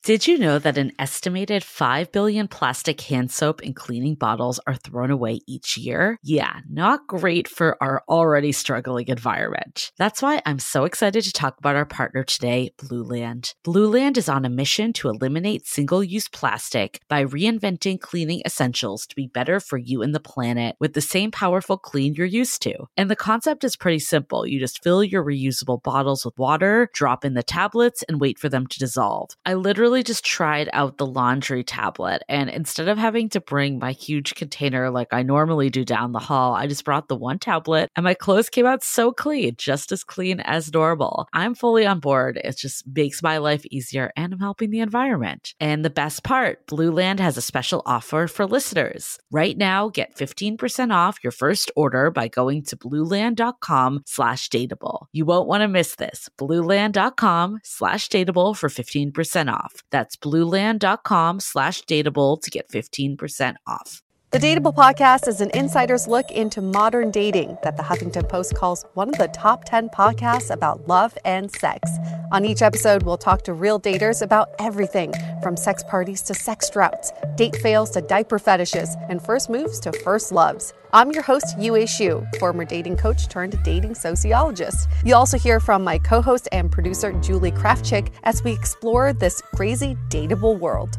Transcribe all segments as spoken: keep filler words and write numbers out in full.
Did you know that an estimated five billion plastic hand soap and cleaning bottles are thrown away each year? Yeah, not great for our already struggling environment. That's why I'm so excited to talk about our partner today, Blueland. Blueland is on a mission to eliminate single-use plastic by reinventing cleaning essentials to be better for you and the planet with the same powerful clean you're used to. And the concept is pretty simple. You just fill your reusable bottles with water, drop in the tablets, and wait for them to dissolve. I literally just tried out the laundry tablet, and instead of having to bring my huge container like I normally do down the hall, I just brought the one tablet and my clothes came out so clean, just as clean as normal. I'm fully on board. It just makes my life easier and I'm helping the environment. And the best part, Blueland has a special offer for listeners. Right now, get fifteen percent off your first order by going to blueland.com slash dateable. You won't want to miss this. blueland.com slash dateable for fifteen percent off. That's blueland.com slash dateable to get fifteen percent off. The Dateable Podcast is an insider's look into modern dating that the Huffington Post calls one of the top ten podcasts about love and sex. On each episode, we'll talk to real daters about everything from sex parties to sex droughts, date fails to diaper fetishes, and first moves to first loves. I'm your host, Yue Xu, former dating coach turned dating sociologist. You'll also hear from my co-host and producer, Julie Krafchick, as we explore this crazy dateable world.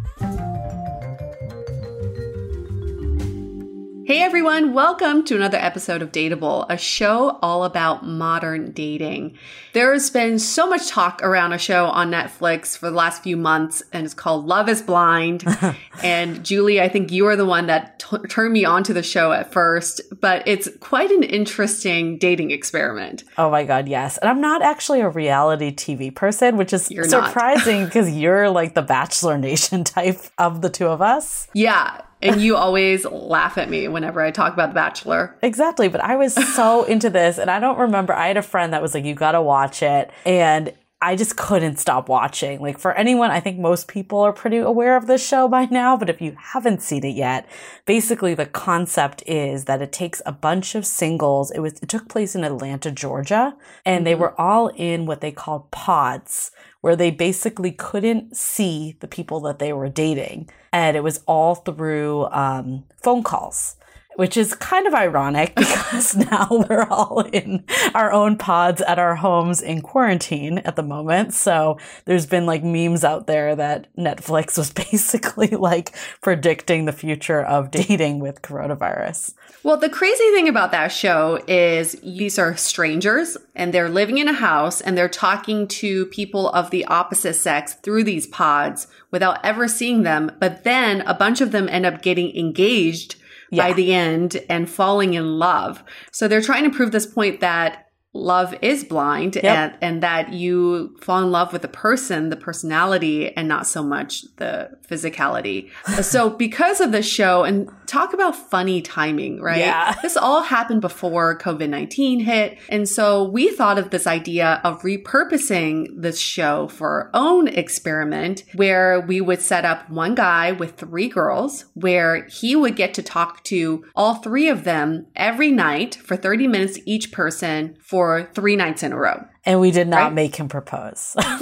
Hey everyone, welcome to another episode of Dateable, a show all about modern dating. There's been so much talk around a show on Netflix for the last few months, and it's called Love is Blind. And Julie, I think you were the one that t- turned me onto the show at first, but it's quite an interesting dating experiment. Oh my God, yes. And I'm not actually a reality T V person, which is you're surprising because you're like the Bachelor Nation type of the two of us. Yeah. And you always laugh at me whenever I talk about The Bachelor. Exactly. But I was so into this. And I don't remember. I had a friend that was like, you got to watch it. And I just couldn't stop watching. Like for anyone, I think most people are pretty aware of this show by now. But if you haven't seen it yet, basically the concept is that it takes a bunch of singles. It was it took place in Atlanta, Georgia. And mm-hmm. they were all in what they called pods, where they basically couldn't see the people that they were dating. And it was all through um, phone calls, which is kind of ironic because now we're all in our own pods at our homes in quarantine at the moment. So there's been like memes out there that Netflix was basically like predicting the future of dating with coronavirus. Well, the crazy thing about that show is these are strangers and they're living in a house and they're talking to people of the opposite sex through these pods without ever seeing them. But then a bunch of them end up getting engaged yeah. by the end and falling in love. So they're trying to prove this point that love is blind yep. and, and that you fall in love with the person, the personality, and not so much the physicality. So because of this show, and talk about funny timing, right? Yeah. This all happened before covid nineteen hit. And so we thought of this idea of repurposing this show for our own experiment where we would set up one guy with three girls where he would get to talk to all three of them every night for thirty minutes each person for three nights in a row. And we did not right? make him propose. that,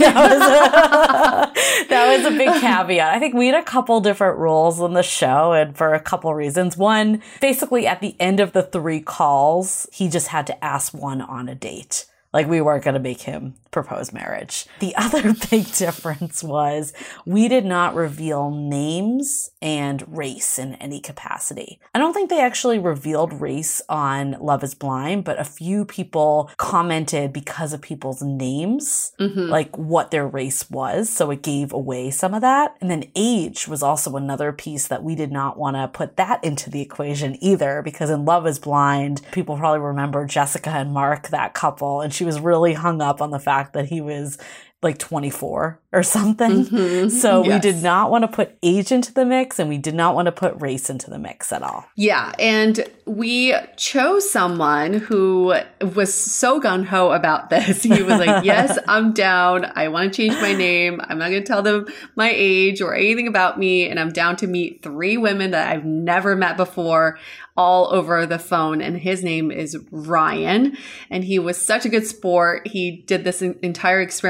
was a, that was a big caveat. I think we had a couple different rules on the show and for a couple reasons. One, basically at the end of the three calls, he just had to ask one on a date. Like we weren't going to make him propose marriage. The other big difference was we did not reveal names and race in any capacity. I don't think they actually revealed race on Love is Blind, but a few people commented because of people's names, mm-hmm. like what their race was. So it gave away some of that. And then age was also another piece that we did not want to put that into the equation either, because in Love is Blind, people probably remember Jessica and Mark, that couple, and she was really hung up on the fact that he was like twenty-four or something. Mm-hmm. So yes. we did not want to put age into the mix and we did not want to put race into the mix at all. Yeah. And we chose someone who was so gung-ho about this. He was like, yes, I'm down. I want to change my name. I'm not going to tell them my age or anything about me. And I'm down to meet three women that I've never met before, all over the phone. And his name is Ryan. And he was such a good sport. He did this entire experiment for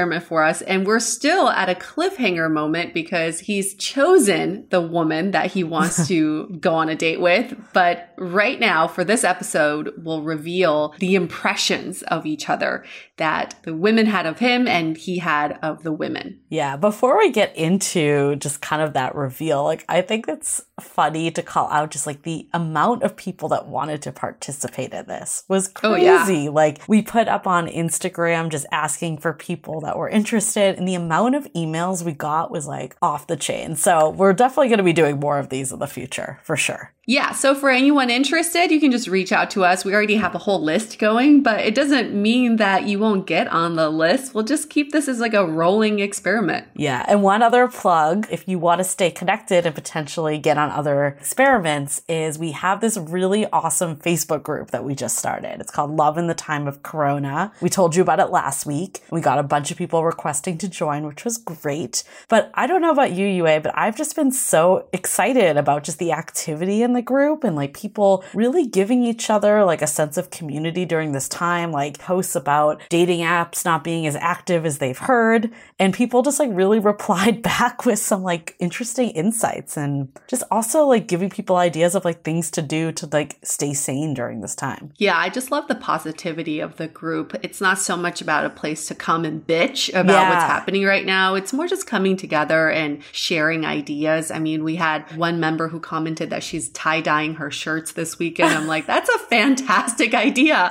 for us. And we're still at a cliffhanger moment because he's chosen the woman that he wants to go on a date with. But right now, for this episode, we'll reveal the impressions of each other that the women had of him and he had of the women. Yeah, before we get into just kind of that reveal, like I think it's funny to call out just like the amount of people that wanted to participate in this was crazy. Oh, yeah. Like we put up on Instagram just asking for people that were interested, and the amount of emails we got was like off the chain. So we're definitely going to be doing more of these in the future for sure. Yeah, so for anyone interested, you can just reach out to us. We already have a whole list going, but it doesn't mean that you won't get on the list. We'll just keep this as like a rolling experiment. Yeah, and one other plug, if you want to stay connected and potentially get on other experiments, is we have this really awesome Facebook group that we just started. It's called Love in the Time of Corona. We told you about it last week. We got a bunch of people requesting to join, which was great. But I don't know about you, Yue, but I've just been so excited about just the activity in the group and like people really giving each other like a sense of community during this time, like posts about dating apps not being as active as they've heard. And people just like really replied back with some like interesting insights and just also like giving people ideas of like things to do to like stay sane during this time. Yeah, I just love the positivity of the group. It's not so much about a place to come and bitch about yeah. what's happening right now. It's more just coming together and sharing ideas. I mean, we had one member who commented that she's tie-dyeing her shirts this weekend. I'm like, that's a fantastic idea.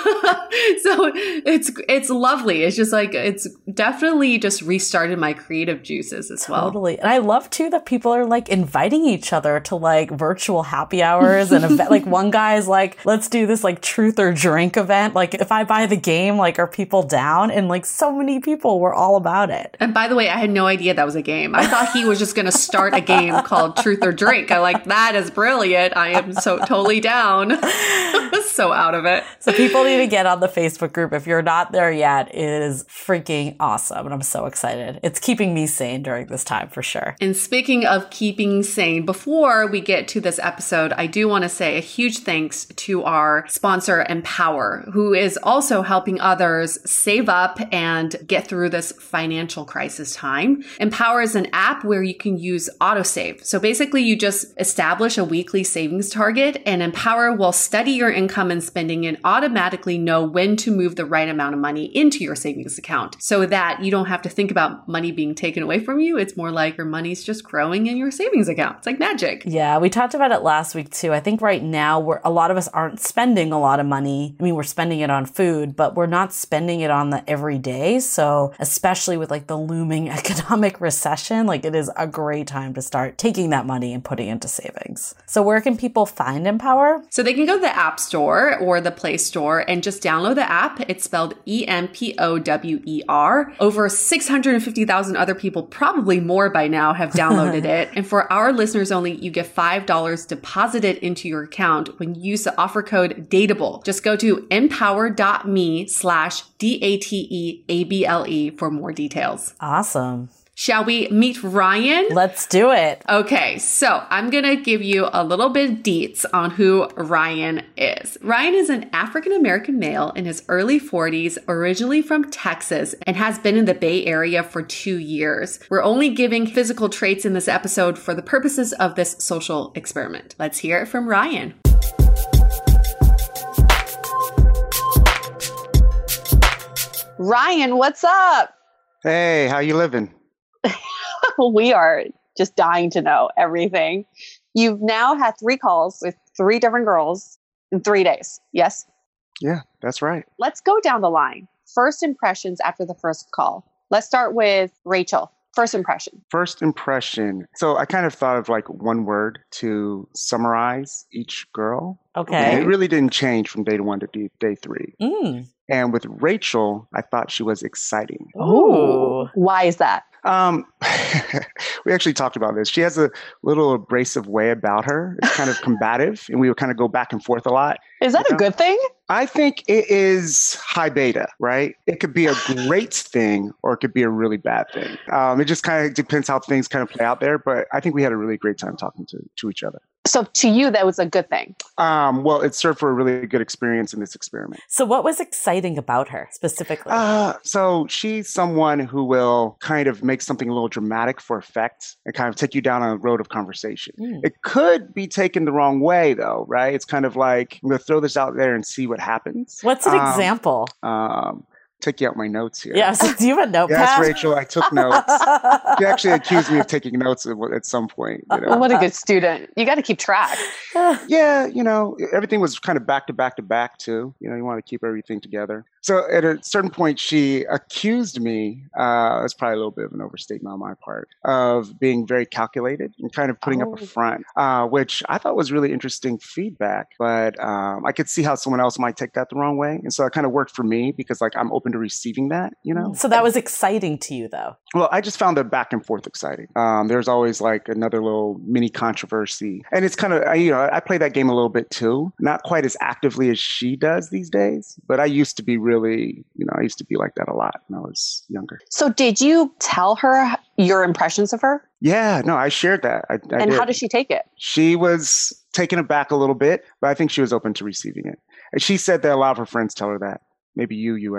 So it's it's lovely. It's just like, it's definitely just restarted my creative juices as well. Totally. And I love too that people are like inviting each other to like virtual happy hours and event. Like one guy is like, let's do this like truth or drink event. Like if I buy the game, like are people down? And like so many people were all about it. And by the way, I had no idea that was a game. I thought he was just going to start a game called Truth or Drink. I like, that is brilliant. I am so totally down. So out of it. So people need to get on the Facebook group. If you're not there yet, it is freaking awesome. And I'm so excited. It's keeping me sane during this time for sure. And speaking of keeping sane, before we get to this episode, I do want to say a huge thanks to our sponsor, Empower, who is also helping others save up and get through this financial crisis time. Empower is an app where you can use autosave. So basically you just establish a weekly savings target, and Empower will study your income and spending and automatically know when to move the right amount of money into your savings account so that you don't have to think about money being taken away from you. It's more like your money's just growing in your savings account. It's like magic. Yeah, we talked about it last week too. I think right now we're, a lot of us aren't spending a lot of money. I mean, we're spending it on food, but we're not spending it on the everyday. So especially with like the looming economic recession, like it is a great time to start taking that money and putting it into savings. So where can people find Empower? So they can go to the App Store or the Play Store and just download the app. It's spelled E M P O W E R. Over six hundred fifty thousand other people, probably more by now, have downloaded it. And for our listeners only, you get five dollars deposited into your account when you use the offer code DATEABLE. Just go to empower.me slash D-A-T-E-A-B-L-E for more details. Awesome. Shall we meet Ryan? Let's do it. Okay, so I'm going to give you a little bit of deets on who Ryan is. Ryan is an African-American male in his early forties, originally from Texas, and has been in the Bay Area for two years. We're only giving physical traits in this episode for the purposes of this social experiment. Let's hear it from Ryan. Ryan, what's up? Hey, how you living? We are just dying to know everything. You've now had three calls with three different girls in three days. Yes? Yeah, that's right. Let's go down the line. First impressions after the first call. Let's start with Rachel. First impression. First impression. So I kind of thought of like one word to summarize each girl. Okay. And it really didn't change from day one to day, day three. Mm. And with Rachel, I thought she was exciting. Ooh. Why is that? Um, we actually talked about this. She has a little abrasive way about her. It's kind of combative, and we would kind of go back and forth a lot. Is that you a know? good thing? I think it is high beta, right? It could be a great thing, or it could be a really bad thing. Um, it just kind of depends how things kind of play out there. But I think we had a really great time talking to, to each other. So to you, that was a good thing. Um, well, it served for a really good experience in this experiment. So what was exciting about her specifically? Uh, so she's someone who will kind of make something a little dramatic for effect and kind of take you down a road of conversation. Mm. It could be taken the wrong way, though, right? It's kind of like, I'm going to throw this out there and see what happens. What's an um, example? Um, taking out my notes here. Yes, do you have a notepad? Yes, Rachel, I took notes. She actually accused me of taking notes at, at some point. You know? What a good student. You got to keep track. Yeah, you know, everything was kind of back to back to back, too. You know, you want to keep everything together. So at a certain point, she accused me, uh, that's probably a little bit of an overstatement on my part, of being very calculated and kind of putting oh. up a front, uh, which I thought was really interesting feedback. But um, I could see how someone else might take that the wrong way. And so it kind of worked for me because, like, I'm open to receiving that, you know? So that was exciting to you, though? Well, I just found the back and forth exciting. Um, there's always, like, another little mini controversy. And it's kind of, I, you know, I play that game a little bit, too. Not quite as actively as she does these days, but I used to be really Really, you know, I used to be like that a lot when I was younger. So did you tell her your impressions of her? Yeah, no, I shared that. I, I and did. How did she take it? She was taken aback a little bit, but I think she was open to receiving it. And she said that a lot of her friends tell her that. Maybe you, Yue.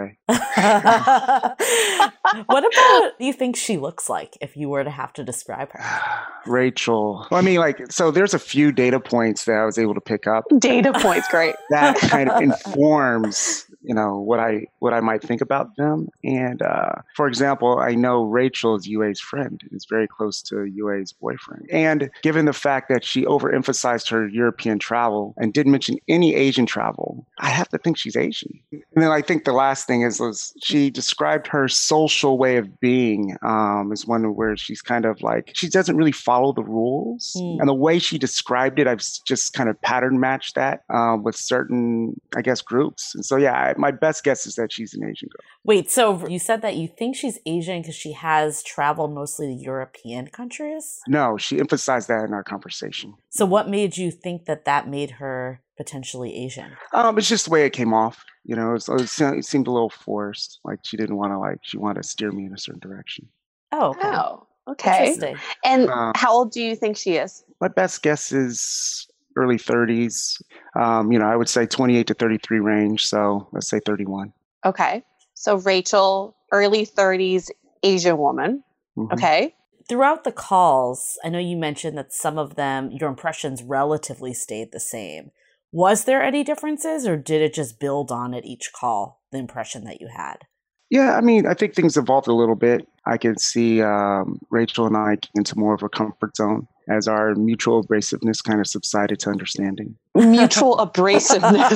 What about you think she looks like if you were to have to describe her? Rachel. Well, I mean, like, so there's a few data points that I was able to pick up. Data points, great. That kind of informs, you know, what I what I might think about them. And uh, for example, I know Rachel is Yue's friend and is very close to Yue's boyfriend. And given the fact that she overemphasized her European travel and didn't mention any Asian travel, I have to think she's Asian. And then I think the last thing is, was she described her social way of being um, as one where she's kind of like, she doesn't really follow the rules. Mm. And the way she described it, I've just kind of pattern matched that um, with certain, I guess, groups. And so, yeah, I, my best guess is that she's an Asian girl. Wait, so you said that you think she's Asian because she has traveled mostly to European countries? No, she emphasized that in our conversation. So what made you think that that made her potentially Asian? Um, it's just the way it came off. You know, it, was, it seemed a little forced. Like she didn't want to, like, she wanted to steer me in a certain direction. Oh, okay. Oh, okay. Interesting. And uh, how old do you think she is? My best guess is early thirties. Um, you know, I would say twenty-eight to thirty-three range. So let's say thirty-one. Okay. So Rachel, early thirties, Asian woman. Mm-hmm. Okay. Throughout the calls, I know you mentioned that some of them, your impressions relatively stayed the same. Was there any differences, or did it just build on at each call, the impression that you had? Yeah, I mean, I think things evolved a little bit. I could see um, Rachel and I get into more of a comfort zone as our mutual abrasiveness kind of subsided to understanding. Mutual abrasiveness.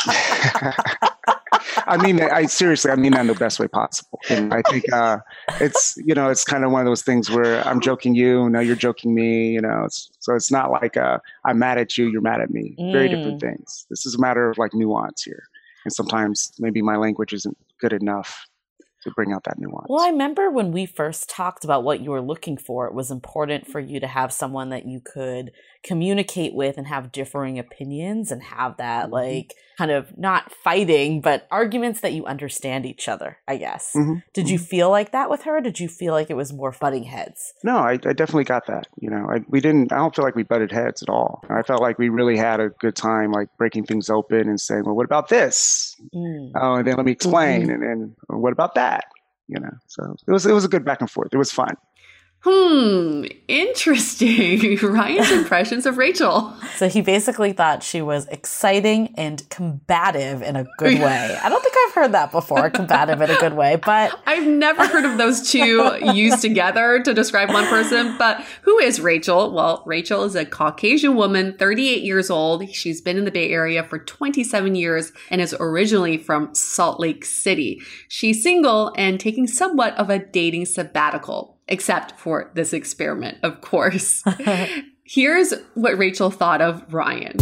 I mean, I seriously, I mean that in the best way possible. And I think uh, it's, you know, it's kind of one of those things where I'm joking you, now you're joking me, you know. It's, so it's not like uh, I'm mad at you, you're mad at me. Mm. Very different things. This is a matter of like nuance here. And sometimes maybe my language isn't good enough to bring out that nuance. Well, I remember when we first talked about what you were looking for, it was important for you to have someone that you could communicate with and have differing opinions and have that, mm-hmm. like, kind of not fighting, but arguments that you understand each other, I guess. Mm-hmm. Did you feel like that with her? Or did you feel like it was more butting heads? No, I, I definitely got that. You know, I, we didn't, I don't feel like we butted heads at all. I felt like we really had a good time, like breaking things open and saying, well, what about this? Mm. Oh, and then let me explain. Mm-hmm. And then what about that? You know, so it was, it was a good back and forth. It was fun. Hmm, interesting. Ryan's impressions of Rachel. So he basically thought she was exciting and combative in a good way. I don't think I've heard that before, combative in a good way, but... I've never heard of those two used together to describe one person, but who is Rachel? Well, Rachel is a Caucasian woman, thirty-eight years old. She's been in the Bay Area for twenty-seven years and is originally from Salt Lake City. She's single and taking somewhat of a dating sabbatical. Except for this experiment, of course. Here's what Rachel thought of Ryan.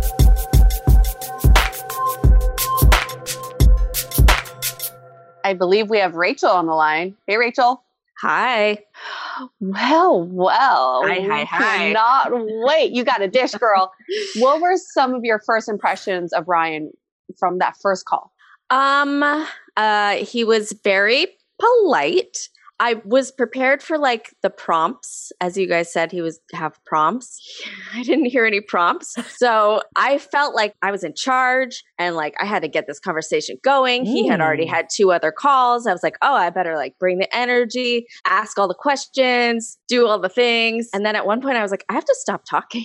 I believe we have Rachel on the line. Hey, Rachel. Hi. Well, well. Hi, hi, hi. Cannot wait. You got a dish, girl. What were some of your first impressions of Ryan from that first call? Um, uh, he was very polite. I was prepared for like the prompts. As you guys said, he was have prompts. I didn't hear any prompts. So I felt like I was in charge and like I had to get this conversation going. Mm. He had already had two other calls. I was like, oh, I better like bring the energy, ask all the questions, do all the things. And then at one point I was like, I have to stop talking.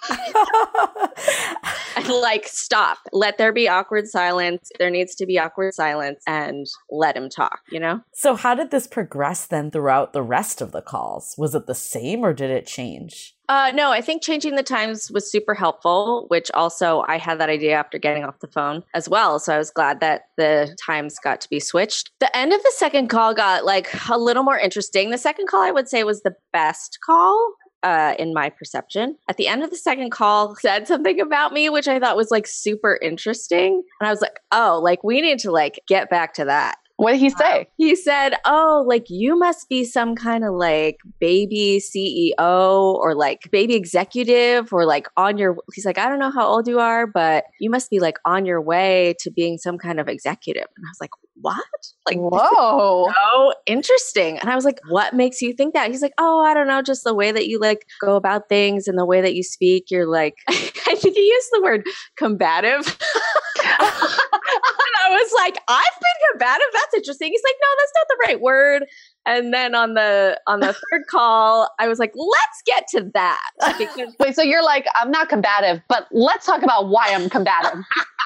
And like, stop. Let there be awkward silence. There needs to be awkward silence and let him talk, you know? So how did this progress then throughout the rest of the calls? Was it the same or did it change? Uh, no, I think changing the times was super helpful, which also I had that idea after getting off the phone as well. So I was glad that the times got to be switched. The end of the second call got like a little more interesting. The second call I would say was the best call. Uh, in my perception. At the end of the second call, said something about me, which I thought was like super interesting. And I was like, oh, like we need to like get back to that. What did he say? Uh, he said, oh, like you must be some kind of like baby C E O or like baby executive or like on your, he's like, I don't know how old you are, but you must be like on your way to being some kind of executive. And I was like, what? Like, whoa, so interesting. And I was like, what makes you think that? He's like, oh, I don't know, just the way that you like go about things and the way that you speak. You're like, I think he used the word combative. And I was like, I've been combative. That's interesting. He's like, no, that's not the right word. And then on the on the third call, I was like, let's get to that. Because- Wait, so you're like, I'm not combative, but let's talk about why I'm combative.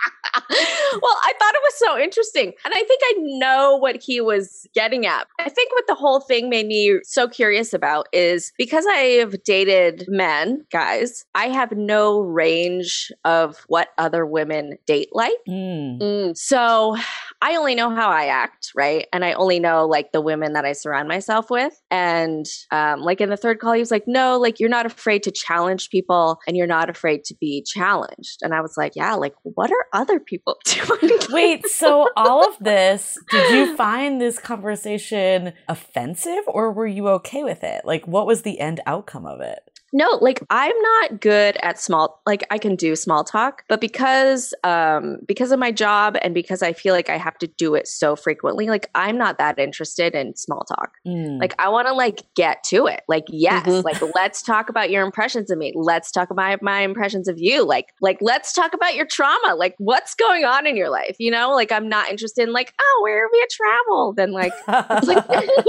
Well, I thought it was so interesting. And I think I know what he was getting at. I think what the whole thing made me so curious about is because I have dated men, guys, I have no range of what other women date like. Mm. Mm. So I only know how I act, right? And I only know like the women that I surround myself with. And um, like in the third call, he was like, no, like you're not afraid to challenge people and you're not afraid to be challenged. And I was like, yeah, like what are other people doing? Wait, so all of this, did you find this conversation offensive or were you okay with it? Like what was the end outcome of it? No, like I'm not good at small, like I can do small talk, but because, um, because of my job and because I feel like I have to do it so frequently, like I'm not that interested in small talk. Mm. Like I want to like get to it. Like, yes, Mm-hmm. like let's talk about your impressions of me. Let's talk about my impressions of you. Like, like let's talk about your trauma. Like what's going on in your life? You know, like I'm not interested in like, oh, where have you traveled? And like, it's like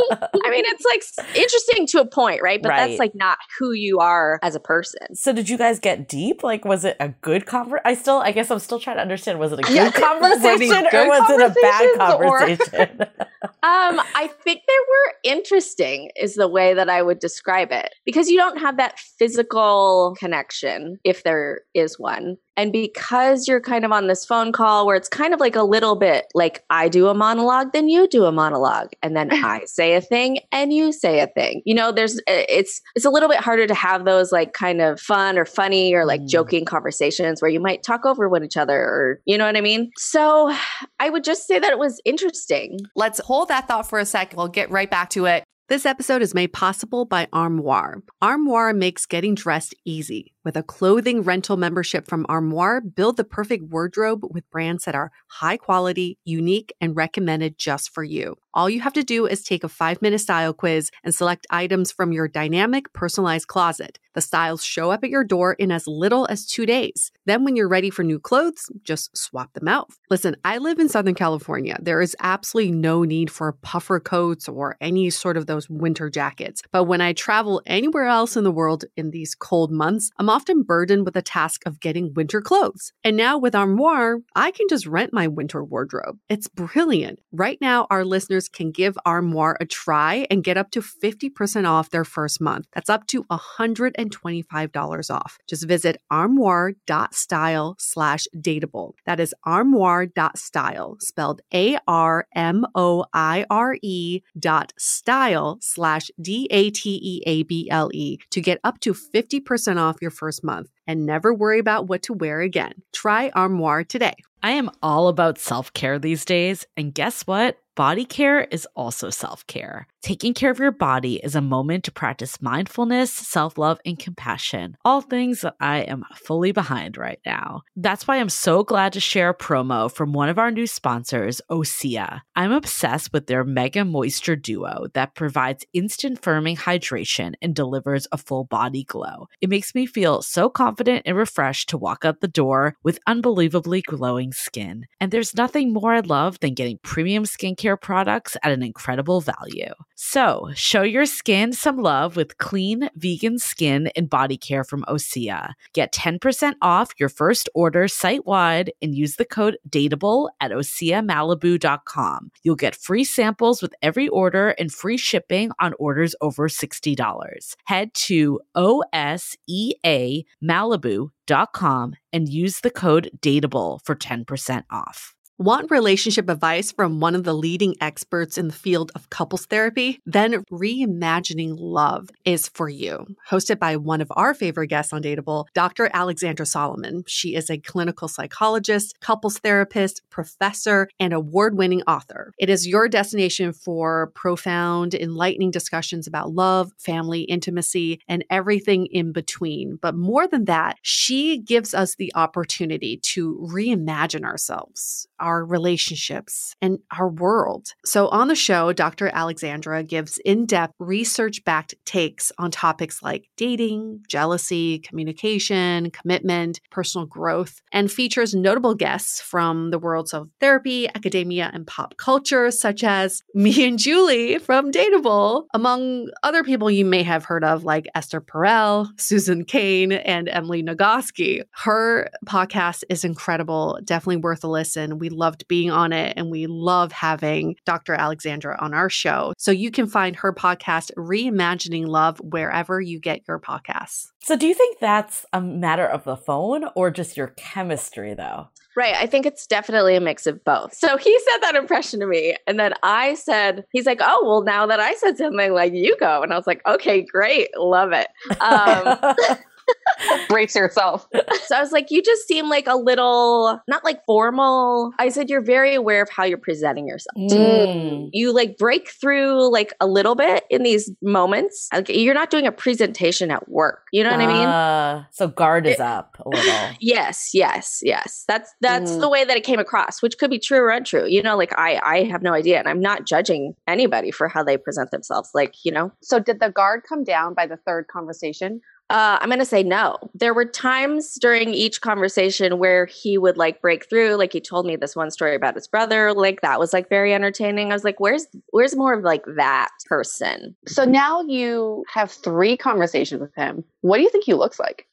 I mean, it's like interesting to a point, right? But Right. that's like not who you are as a person. So did you guys get deep? Like, was it a good conversation? I still, I guess I'm still trying to understand. Was it a good Yeah. conversation Good or was it a bad conversations conversation? Um, I think they were interesting is the way that I would describe it because you don't have that physical connection if there is one. And because you're kind of on this phone call where it's kind of like a little bit like I do a monologue, then you do a monologue, and then I say a thing and you say a thing. You know, there's it's it's a little bit harder to have those like kind of fun or funny or like Mm. joking conversations where you might talk over one each other or you know what I mean? So I would just say that it was interesting. Let's hold that thought for a second. We'll get right back to it. This episode is made possible by Armoire. Armoire makes getting dressed easy. With a clothing rental membership from Armoire, build the perfect wardrobe with brands that are high quality, unique, and recommended just for you. All you have to do is take a five-minute style quiz and select items from your dynamic, personalized closet. The styles show up at your door in as little as two days. Then when you're ready for new clothes, just swap them out. Listen, I live in Southern California. There is absolutely no need for puffer coats or any sort of those winter jackets. But when I travel anywhere else in the world in these cold months, I'm often burdened with the task of getting winter clothes. And now with Armoire, I can just rent my winter wardrobe. It's brilliant. Right now, our listeners can give Armoire a try and get up to fifty percent off their first month. That's up to one hundred twenty-five dollars off. Just visit armoire.style slash dateable. That is armoire.style, spelled A R M O I R E dot style slash D A T E A B L E to get up to fifty percent off your first month and never worry about what to wear again. Try Armoire today. I am all about self-care these days. And guess what? Body care is also self-care. Taking care of your body is a moment to practice mindfulness, self-love, and compassion, all things that I am fully behind right now. That's why I'm so glad to share a promo from one of our new sponsors, Osea. I'm obsessed with their Mega Moisture Duo that provides instant firming hydration and delivers a full body glow. It makes me feel so confident and refreshed to walk out the door with unbelievably glowing skin. And there's nothing more I love than getting premium skincare products at an incredible value. So, show your skin some love with clean, vegan skin and body care from Osea. Get ten percent off your first order site-wide and use the code DATEABLE at osea malibu dot com. You'll get free samples with every order and free shipping on orders over sixty dollars. Head to osea malibu dot com and use the code DATEABLE for ten percent off. Want relationship advice from one of the leading experts in the field of couples therapy? Then Reimagining Love is for you. Hosted by one of our favorite guests on Dateable, Doctor Alexandra Solomon. She is a clinical psychologist, couples therapist, professor, and award-winning author. It is your destination for profound, enlightening discussions about love, family, intimacy, and everything in between. But more than that, she gives us the opportunity to reimagine ourselves, our relationships, and our world. So on the show, Doctor Alexandra gives in-depth, research-backed takes on topics like dating, jealousy, communication, commitment, personal growth, and features notable guests from the worlds of therapy, academia, and pop culture, such as me and Julie from Dateable, among other people you may have heard of like Esther Perel, Susan Cain, and Emily Nagoski. Her podcast is incredible, definitely worth a listen. We loved being on it, and we love having Doctor Alexandra on our show. So you can find her podcast, Reimagining Love, wherever you get your podcasts. So do you think that's a matter of the phone or just your chemistry, though? Right. I think it's definitely a mix of both. So he said that impression to me. And then I said, he's like, oh, well, now that I said something, like, you go. And I was like, okay, great. Love it. Um, Brace yourself. So I was like, you just seem like a little, not like formal. I said, you're very aware of how you're presenting yourself. Mm. You like break through like a little bit in these moments. Like, you're not doing a presentation at work. You know what uh, I mean? Uh, so guard is it, up a little. Yes, yes, yes. That's that's mm. the way that it came across, which could be true or untrue. You know, like I, I have no idea. And I'm not judging anybody for how they present themselves. Like, you know. So did the guard come down by the third conversation? Uh, I'm going to say no. There were times during each conversation where he would like break through. Like he told me this one story about his brother. Like that was like very entertaining. I was like, where's, where's more of like that person? So now you have three conversations with him. What do you think he looks like?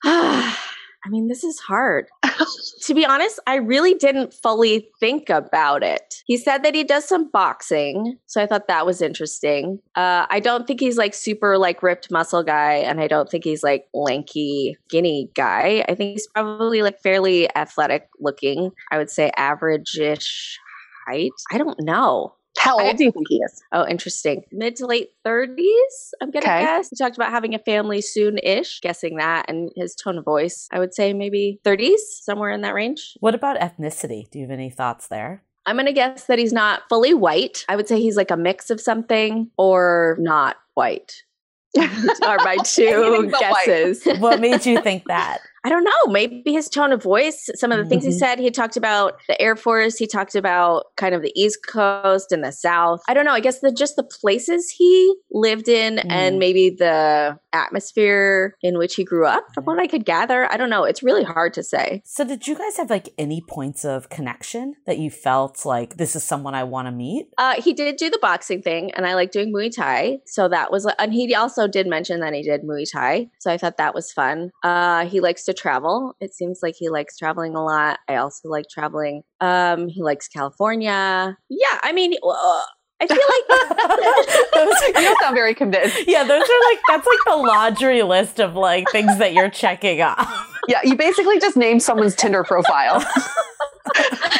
I mean, this is hard. To be honest, I really didn't fully think about it. He said that he does some boxing, so I thought that was interesting. Uh, I don't think he's like super like ripped muscle guy, and I don't think he's like lanky, skinny guy. I think he's probably like fairly athletic looking. I would say average-ish height. I don't know. How old I, do you think he is? Oh, interesting. Mid to late thirties, I'm going to okay. guess. He talked about having a family soon-ish, guessing that, and his tone of voice, I would say maybe thirties, somewhere in that range. What about ethnicity? Do you have any thoughts there? I'm going to guess that he's not fully white. I would say he's like a mix of something or not white. Are my two guesses. What made you think that? I don't know. Maybe his tone of voice, some of the things mm-hmm. he said. He talked about the Air Force. He talked about kind of the East Coast and the South. I don't know. I guess the just the places he lived in mm. and maybe the atmosphere in which he grew up, from what I could gather. I don't know. It's really hard to say. So did you guys have like any points of connection that you felt like this is someone I want to meet? Uh, he did do the boxing thing, and I like doing Muay Thai. So that was, and he also did mention that he did Muay Thai. So I thought that was fun. Uh, he likes to travel. It seems like he likes traveling a lot. I also like traveling. Um, he likes California. Yeah, I mean, uh, I feel like those, you don't sound very convinced. Yeah, those are like, that's like the laundry list of like things that you're checking off. Yeah, you basically just named someone's Tinder profile.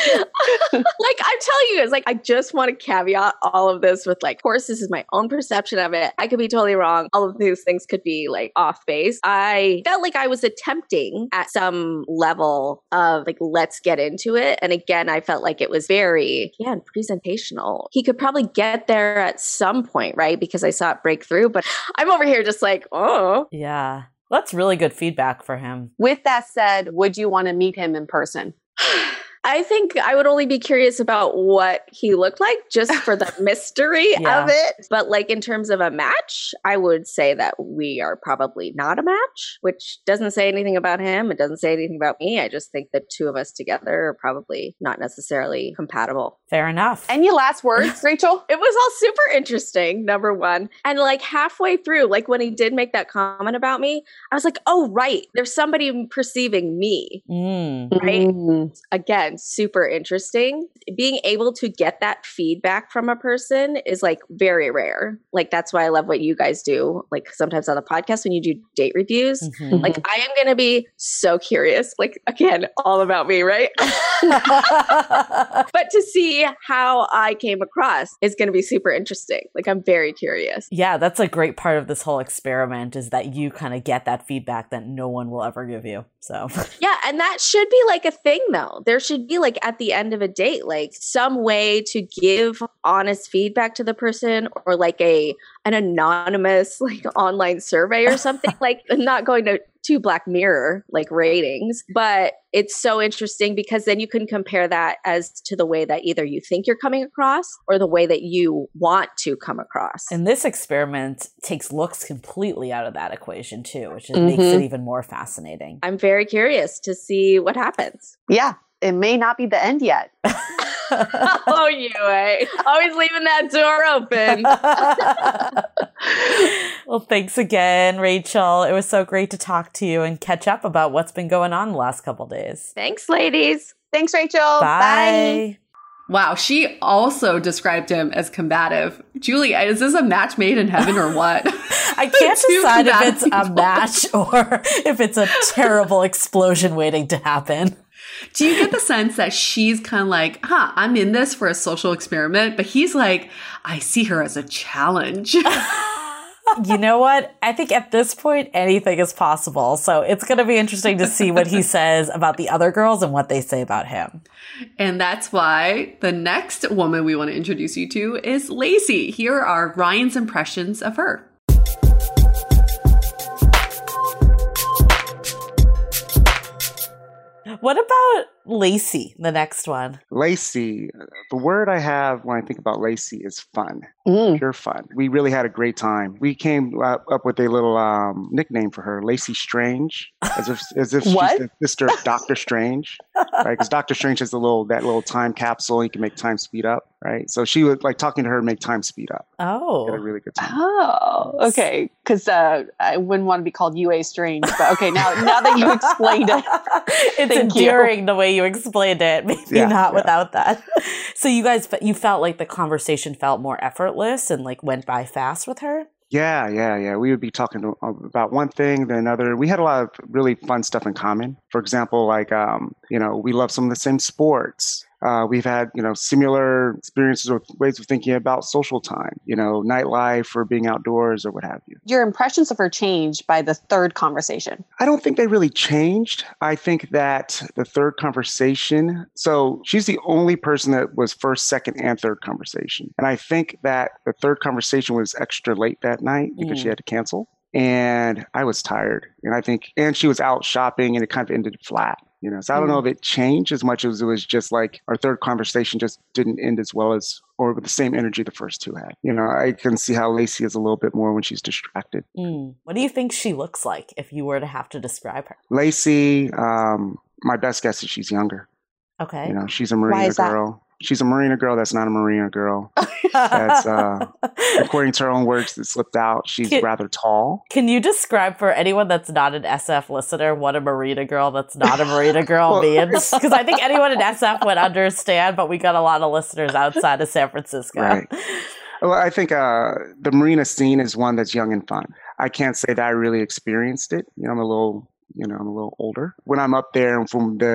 Like, I'm telling you guys, like, I just want to caveat all of this with, like, of course, this is my own perception of it. I could be totally wrong. All of these things could be, like, off base. I felt like I was attempting at some level of, like, let's get into it. And again, I felt like it was very, again, presentational. He could probably get there at some point, right? Because I saw it break through. But I'm over here just like, oh. Yeah. That's really good feedback for him. With that said, would you want to meet him in person? I think I would only be curious about what he looked like just for the mystery Yeah. of it. But like in terms of a match, I would say that we are probably not a match, which doesn't say anything about him. It doesn't say anything about me. I just think the two of us together are probably not necessarily compatible. Fair enough. Any last words, Rachel? It was all super interesting, number one. And like halfway through, like when he did make that comment about me, I was like, oh, right. There's somebody perceiving me, Mm. right? Mm. Again, super interesting. Being able to get that feedback from a person is like very rare. Like that's why I love what you guys do. Like sometimes on the podcast when you do date reviews, Mhm. like I am going to be so curious. Like again, all about me, right? But to see how I came across is going to be super interesting. Like I'm very curious. Yeah, that's a great part of this whole experiment is that you kind of get that feedback that no one will ever give you. So Yeah, and that should be like a thing though. There should be like at the end of a date, like some way to give honest feedback to the person or like a an anonymous like online survey or something. Like not going to to Black Mirror like ratings, but it's so interesting because then you can compare that as to the way that either you think you're coming across or the way that you want to come across. and this experiment takes looks completely out of that equation too, which is, Mhm. makes it even more fascinating. I'm very curious to see what happens. Yeah, it may not be the end yet. Oh, you, eh? Always leaving that door open. Well, thanks again, Rachel. It was so great to talk to you and catch up about what's been going on the last couple days. Thanks, ladies. Thanks, Rachel. Bye. Wow, she also described him as combative. Julie, is this a match made in heaven or what? I can't Two decide if combative it's a people. match or if it's a terrible explosion waiting to happen. Do you get the sense that she's kind of like, huh, I'm in this for a social experiment, but he's like, I see her as a challenge. You know what? I think at this point, anything is possible. So it's going to be interesting to see what he says about the other girls and what they say about him. And that's why the next woman we want to introduce you to is Lacey. Here are Ryan's impressions of her. What about Lacey, the next one? Lacey, the word I have when I think about Lacey is fun. Mm. Pure fun. We really had a great time. We came up, up with a little um, nickname for her, Lacey Strange, as if as if What? she's the sister of Doctor Strange, right? Because Doctor Strange has a little that little time capsule. He can make time speed up, right? So she was like talking to her, make time speed up. Had a Oh, really good time. Oh, okay. Because uh, I wouldn't want to be called U A Strange, but okay. Now, now that you explained it, it's Thank you. endearing the way you explained it. Maybe Yeah, not yeah. without that. So you guys, you felt like the conversation felt more effortless and like went by fast with her? Yeah, yeah, yeah. We would be talking to, about one thing, then another. We had a lot of really fun stuff in common. For example, like, um, you know, we love some of the same sports. Uh, we've had, you know, similar experiences or ways of thinking about social time, you know, nightlife or being outdoors or what have you. your impressions of her changed by the third conversation. I don't think they really changed. I think that the third conversation, so she's the only person that was first, second, and third conversation. And I think that the third conversation was extra late that night because Mm. she had to cancel. And I was tired. And I think, and she was out shopping and it kind of ended flat. You know, so I don't know if it changed as much as it was just like our third conversation just didn't end as well as, or with the same energy the first two had. You know, I can see how Lacey is a little bit more when she's distracted. Mm. What do you think she looks like if you were to have to describe her? Lacey, um, my best guess is she's younger. Okay. You know, she's a Why Marina is that? girl. She's a Marina girl that's not a Marina girl. That's, uh, according to her own words that slipped out, she's Can- rather tall. Can you describe for anyone that's not an S F listener what a Marina girl that's not a Marina girl Well- means? Because I think anyone in S F would understand, but we got a lot of listeners outside of San Francisco. Right. Well, I think uh, the Marina scene is one that's young and fun. I can't say that I really experienced it. You know, I'm a little, you know, I'm a little older. When I'm up there and from the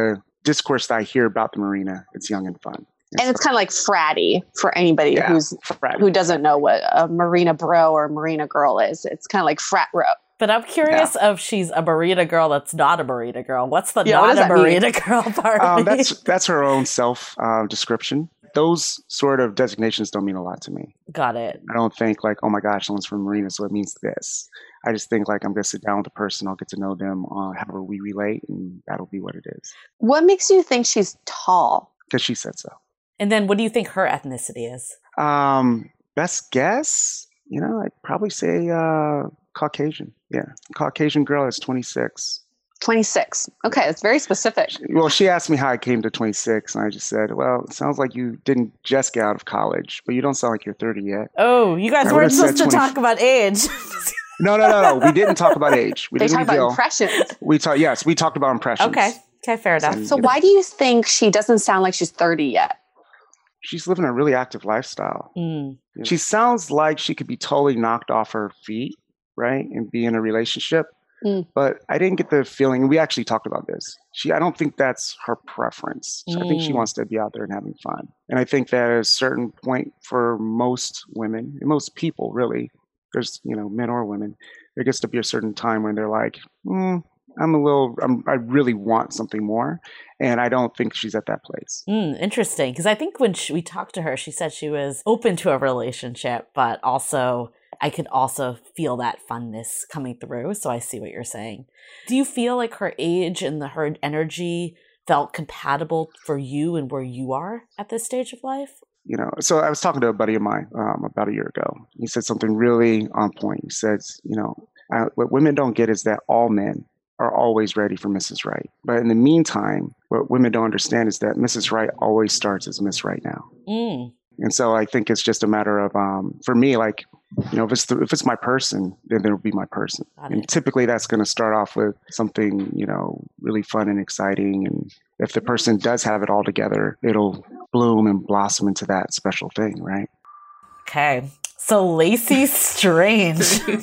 discourse that I hear about the marina. It's young and fun. And, and it's kind of like fratty for anybody yeah, who's fratty. who doesn't know what a marina bro or marina girl is. It's kind of like frat bro. But I'm curious yeah. if she's a marina girl that's not a marina girl. What's the yeah, not what a marina mean? girl part? Um, that's that's her own self uh, description. Those sort of designations don't mean a lot to me. Got it. I don't think like, oh my gosh, someone's from marina, so it means this. I just think like I'm going to sit down with the person, I'll get to know them, uh, however we relate, and that'll be what it is. What makes you think she's tall? Because she said so. And then what do you think her ethnicity is? Um, best guess, you know, I'd probably say uh, Caucasian. Yeah, Caucasian girl is twenty-six. twenty-six. Okay, that's very specific. Well, she asked me how I came to twenty-six, and I just said, well, it sounds like you didn't just get out of college, but you don't sound like you're thirty yet. Oh, you guys I weren't supposed to talk about age. No, no, no, no. We didn't talk about age. We they didn't talked reveal. about impressions. We talked, yes, we talked about impressions. Okay, okay, fair enough. And, so you know, why do you think she doesn't sound like she's thirty yet? She's living a really active lifestyle. Mm. She sounds like she could be totally knocked off her feet, right, and be in a relationship. Mm. But I didn't get the feeling, and we actually talked about this. She, I don't think that's her preference. Mm. I think she wants to be out there and having fun. And I think that at a certain point for most women, and most people really, there's, you know, men or women, there gets to be a certain time when they're like, mm, I'm a little, I'm, I really want something more. And I don't think she's at that place. Mm, interesting. Because I think when she, we talked to her, she said she was open to a relationship, but also I could also feel that funness coming through. So I see what you're saying. Do you feel like her age and the, her energy felt compatible for you and where you are at this stage of life? You know, so I was talking to a buddy of mine um, about a year ago. He said something really on point. He says, you know, uh, what women don't get is that all men are always ready for Missus Right. But in the meantime, what women don't understand is that Missus Right always starts as Miss Right now. Mm. And so I think it's just a matter of, um, for me, like, you know, if it's the, if it's my person, then it'll be my person. And typically that's going to start off with something, you know, really fun and exciting. And if the person does have it all together, it'll bloom and blossom into that special thing, right? Okay. So Lacey Strange.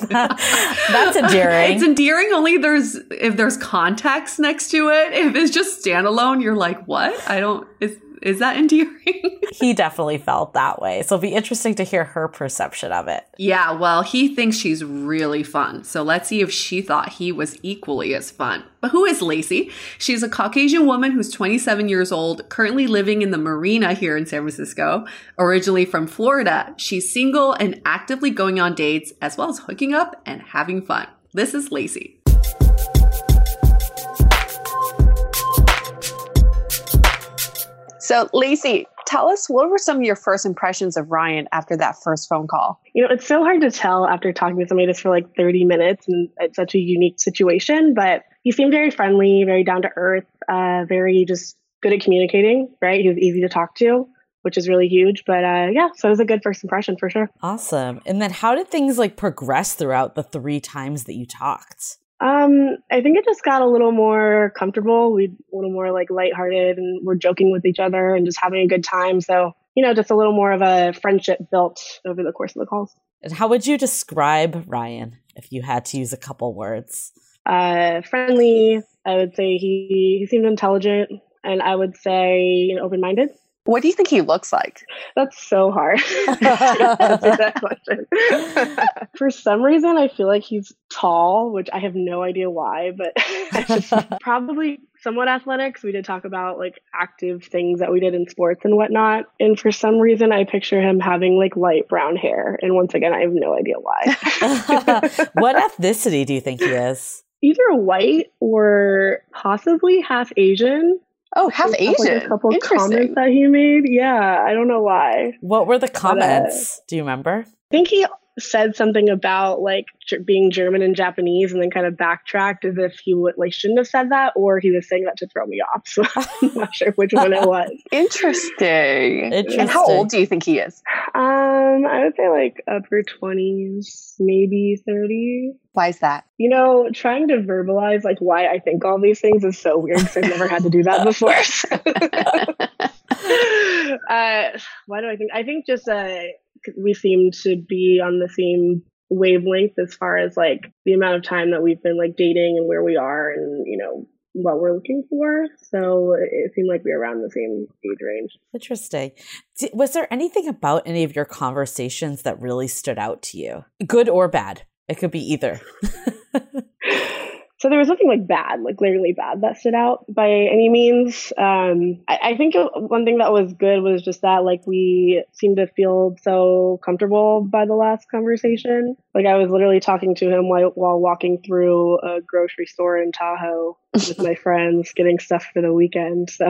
That's endearing. It's endearing only there's if there's context next to it. If it's just standalone, you're like, what? I don't is is that endearing? He definitely felt that way. So it'll be interesting to hear her perception of it. Yeah, well, he thinks she's really fun. So let's see if she thought he was equally as fun. But who is Lacey? She's a Caucasian woman who's twenty-seven years old, currently living in the marina here in San Francisco, originally from Florida. She's single and actively going on dates, as well as hooking up and having fun. This is Lacey. So, Lacey, tell us, what were some of your first impressions of Ryan after that first phone call? You know, it's so hard to tell after talking to somebody just for like thirty minutes, and it's such a unique situation, but he seemed very friendly, very down to earth, uh, very just good at communicating, right? He was easy to talk to, which is really huge. But uh, yeah, so it was a good first impression for sure. Awesome. And then how did things like progress throughout the three times that you talked? Um, I think it just got a little more comfortable. We a little more like lighthearted, and we're joking with each other and just having a good time. So, you know, just a little more of a friendship built over the course of the calls. And how would you describe Ryan if you had to use a couple words? Uh, friendly. I would say he, he seemed intelligent, and I would say, you know, open-minded. What do you think he looks like? That's so hard to answer that question. For some reason, I feel like he's tall, which I have no idea why, but just probably somewhat athletic. So we did talk about like active things that we did in sports and whatnot. And for some reason, I picture him having like light brown hair. And once again, I have no idea why. What ethnicity do you think he is? Either white or possibly half Asian. Oh, half Asian. Like a couple of comments that he made. Yeah, I don't know why. What were the comments? But, uh, do you remember? I think he said something about like ger- being German and Japanese, and then kind of backtracked as if he would like shouldn't have said that, or he was saying that to throw me off. So I'm not sure which one it was. Interesting. Interesting. And how old do you think he is? Um, I would say like upper twenties, maybe thirty. Why is that? You know, trying to verbalize like why I think all these things is so weird because I've never had to do that before. uh, why do I think? I think just uh, we seem to be on the same wavelength as far as like the amount of time that we've been like dating and where we are, and you know, what we're looking for. So it seemed like we were around the same age range. Interesting. Was there anything about any of your conversations that really stood out to you? Good or bad? It could be either. So there was nothing like bad, like literally bad that stood out by any means. Um, I, I think one thing that was good was just that like we seemed to feel so comfortable by the last conversation. Like I was literally talking to him while, while walking through a grocery store in Tahoe with my friends, getting stuff for the weekend. So.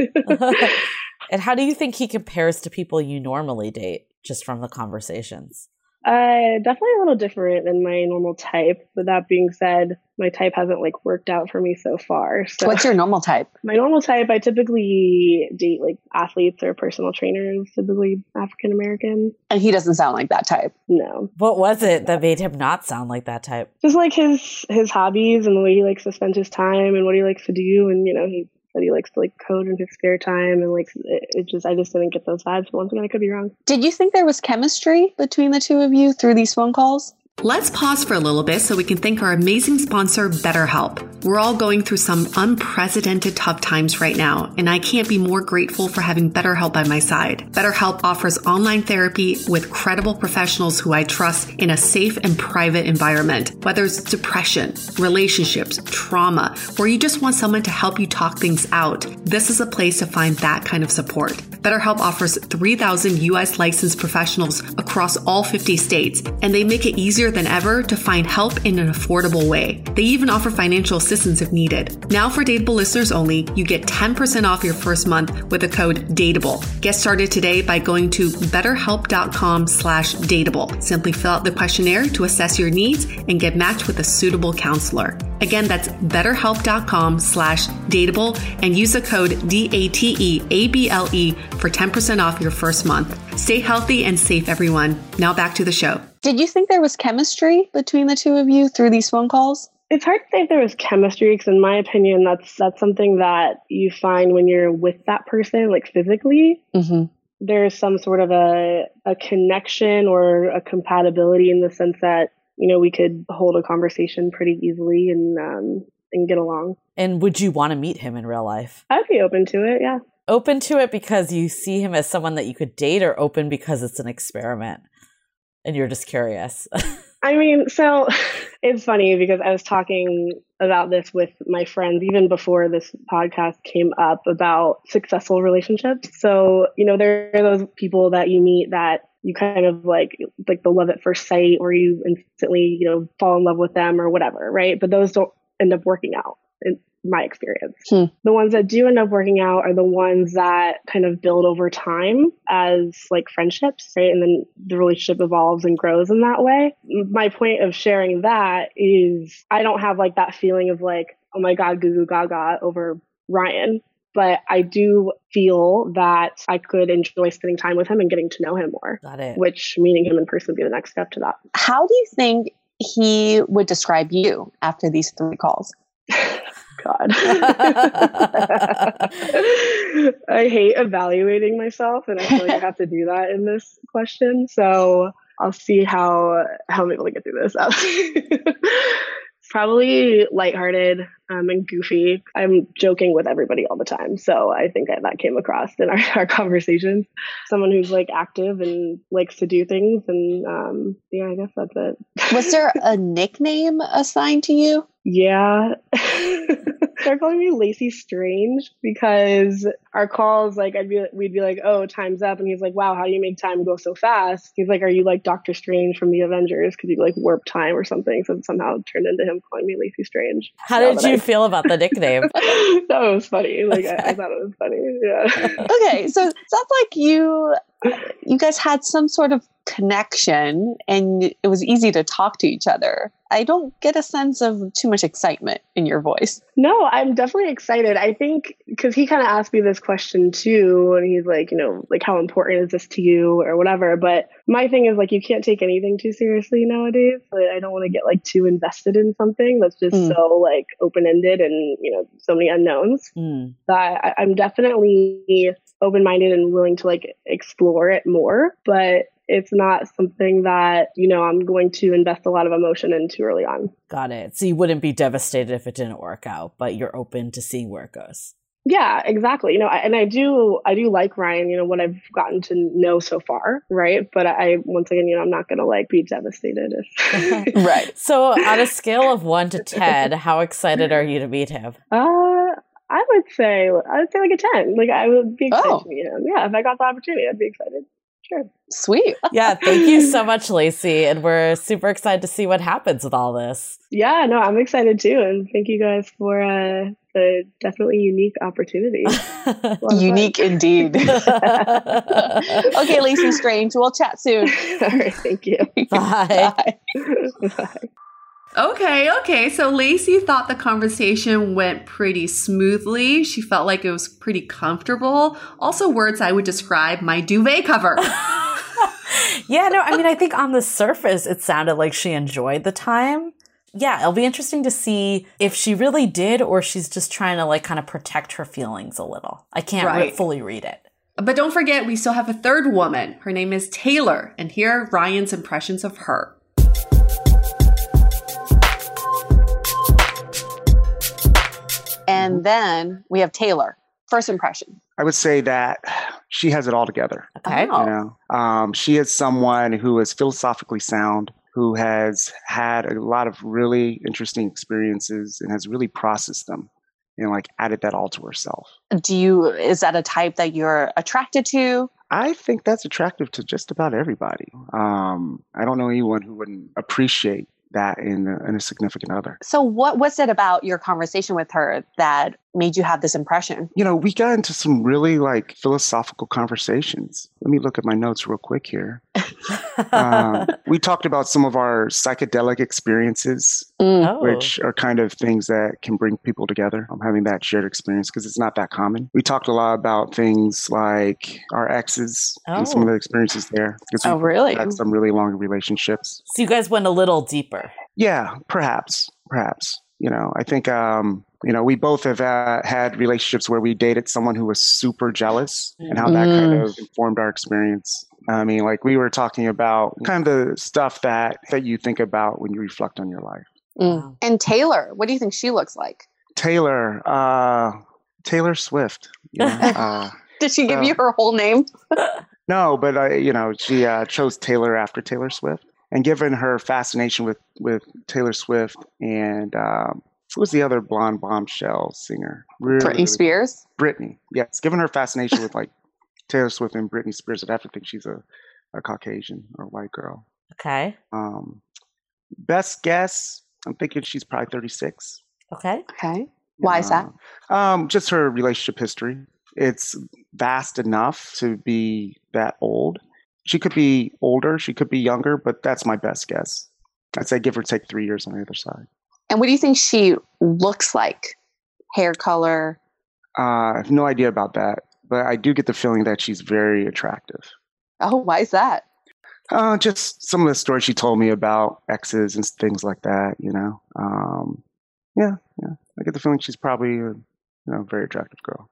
And how do you think he compares to people you normally date, just from the conversations? Uh, definitely a little different than my normal type. But that being said, my type hasn't like worked out for me so far. So what's your normal type? My normal type, I typically date like athletes or personal trainers, typically African American. And he doesn't sound like that type. No. What was it that made him not sound like that type? Just like his his hobbies and the way he likes to spend his time and what he likes to do, and you know he. That he likes to like code in his spare time, and like it, it just I just didn't get those vibes. But once again, I could be wrong. Did you think there was chemistry between the two of you through these phone calls? Let's pause for a little bit so we can thank our amazing sponsor, BetterHelp. We're all going through some unprecedented tough times right now, and I can't be more grateful for having BetterHelp by my side. BetterHelp offers online therapy with credible professionals who I trust in a safe and private environment. Whether it's depression, relationships, trauma, or you just want someone to help you talk things out, this is a place to find that kind of support. BetterHelp offers three thousand U S licensed professionals across all fifty states, and they make it easier than ever to find help in an affordable way. They even offer financial assistance if needed. Now for Dateable listeners only, you get ten percent off your first month with the code DATEABLE. Get started today by going to betterhelp.com slash dateable. Simply fill out the questionnaire to assess your needs and get matched with a suitable counselor. Again, that's betterhelp.com slash dateable and use the code D A T E A B L E for ten percent off your first month. Stay healthy and safe, everyone. Now back to the show. Did you think there was chemistry between the two of you through these phone calls? It's hard to say if there was chemistry, because in my opinion, that's that's something that you find when you're with that person, like physically. Mm-hmm. There's some sort of a, a connection or a compatibility in the sense that, you know, we could hold a conversation pretty easily and um, and get along. And would you want to meet him in real life? I'd be open to it, yeah. Open to it because you see him as someone that you could date, or open because it's an experiment and you're just curious? I mean, so it's funny because I was talking about this with my friends even before this podcast came up about successful relationships. So, you know, there are those people that you meet that you kind of like, like the love at first sight, or you instantly, you know, fall in love with them or whatever, right? But those don't end up working out in my experience. Hmm. The ones that do end up working out are the ones that kind of build over time as like friendships, right? And then the relationship evolves and grows in that way. My point of sharing that is I don't have like that feeling of like, oh my God, goo goo gaga over Ryan. But I do feel that I could enjoy spending time with him and getting to know him more. Got it. Which meeting him in person would be the next step to that. How do you think he would describe you after these three calls? God. I hate evaluating myself, and I feel like I have to do that in this question. So I'll see how, how I'm able to get through this. Probably lighthearted um, and goofy. I'm joking with everybody all the time. So I think that, that came across in our, our conversations. Someone who's like active and likes to do things. And um, yeah, I guess that's it. Was there a nickname assigned to you? Yeah. They're calling me Lacey Strange because our calls, like, I'd be, we'd be like, oh, time's up. And he's like, wow, how do you make time go so fast? He's like, are you like Doctor Strange from the Avengers? Because you like warp time or something. So it somehow turned into him calling me Lacey Strange. How did you I... feel about the nickname? That was funny. Like, okay. I, I thought it was funny. Yeah. Okay. So it sounds like you, you guys had some sort of connection and it was easy to talk to each other. I don't get a sense of too much excitement in your voice. No, I'm definitely excited. I think because he kind of asked me this question too, and he's like, you know, like, how important is this to you or whatever. But my thing is like, you can't take anything too seriously nowadays. Like, I don't want to get like too invested in something that's just mm. so like open-ended and, you know, so many unknowns. Mm. So I, I'm definitely open-minded and willing to like explore it more. But it's not something that, you know, I'm going to invest a lot of emotion in too early on. Got it. So you wouldn't be devastated if it didn't work out, but you're open to seeing where it goes. Yeah, exactly. You know, I, and I do, I do like Ryan, you know, what I've gotten to know so far. Right. But I, once again, you know, I'm not going to like be devastated if. Right. So on a scale of one to ten, how excited are you to meet him? Uh, I would say, I would say like a ten. Like I would be excited Oh. to meet him. Yeah. If I got the opportunity, I'd be excited. Sure. Sweet. Yeah, thank you so much, Lacey. And we're super excited to see what happens with all this. Yeah, no, I'm excited too. And thank you guys for uh, the definitely unique opportunity. A lot of fun. Unique indeed. Okay, Lacey Strange. We'll chat soon. All right. Thank you. Bye. Bye. Bye. Okay, okay. So Lacey thought the conversation went pretty smoothly. She felt like it was pretty comfortable. Also, words I would describe my duvet cover. Yeah, no, I mean, I think on the surface, it sounded like she enjoyed the time. Yeah, it'll be interesting to see if she really did or she's just trying to like kind of protect her feelings a little. I can't re- Right. fully read it. But don't forget, we still have a third woman. Her name is Taylor. And here are Ryan's impressions of her. And then we have Taylor. First impression. I would say that she has it all together. Okay. Oh. You know, um, she is someone who is philosophically sound, who has had a lot of really interesting experiences and has really processed them and like added that all to herself. Do you, is that a type that you're attracted to? I think that's attractive to just about everybody. Um, I don't know anyone who wouldn't appreciate that in a, in a significant other. So what was it about your conversation with her that made you have this impression? You know, we got into some really like philosophical conversations. Let me look at my notes real quick here. um, we talked about some of our psychedelic experiences, Mm. Oh. which are kind of things that can bring people together. I'm having that shared experience because it's not that common. We talked a lot about things like our exes and some of Oh. the experiences there. because Oh, we've really? Had some really long relationships. So you guys went a little deeper. Yeah, perhaps, perhaps. You know, I think, um, you know, we both have uh, had relationships where we dated someone who was super jealous and how that kind Mm. of informed our experience. I mean, like we were talking about kind of the stuff that, that you think about when you reflect on your life. Mm. Wow. And Taylor, what do you think she looks like? Taylor, uh, Taylor Swift. You know, uh, Did she give Oh. you her whole name? no, but, uh, you know, she uh, chose Taylor after Taylor Swift. And given her fascination with, with Taylor Swift and um, who was the other blonde bombshell singer? Really, Britney really- Spears? Britney. Yes, given her fascination with like Taylor Swift and Britney Spears, I'd have to think she's a, a Caucasian or white girl. Okay. Um, best guess, I'm thinking she's probably thirty-six. Okay. Okay. Why is that? Uh, Um, just her relationship history. It's vast enough to be that old. She could be older, she could be younger, but that's my best guess. I'd say give or take three years on the other side. And what do you think she looks like? Hair color? Uh, I have no idea about that, but I do get the feeling that she's very attractive. Oh, why is that? Uh, just some of the stories she told me about exes and things like that, you know. Um, yeah, yeah. I get the feeling she's probably a you know, very attractive girl.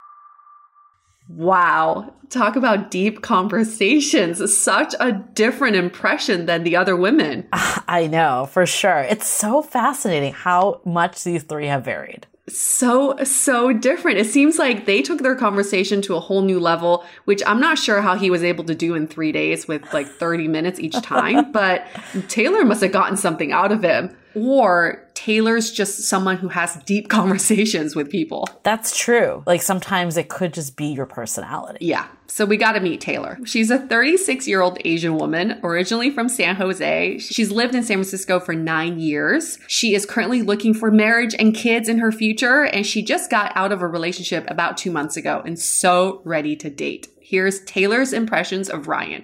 Wow. Talk about deep conversations. Such a different impression than the other women. I know, for sure. It's so fascinating how much these three have varied. So, so different. It seems like they took their conversation to a whole new level, which I'm not sure how he was able to do in three days with like thirty minutes each time, but Taylor must have gotten something out of him. Or Taylor's just someone who has deep conversations with people. That's true. Like sometimes it could just be your personality. Yeah. So we got to meet Taylor. She's a thirty-six year old Asian woman, originally from San Jose. She's lived in San Francisco for nine years. She is currently looking for marriage and kids in her future. And she just got out of a relationship about two months ago and so ready to date. Here's Taylor's impressions of Ryan.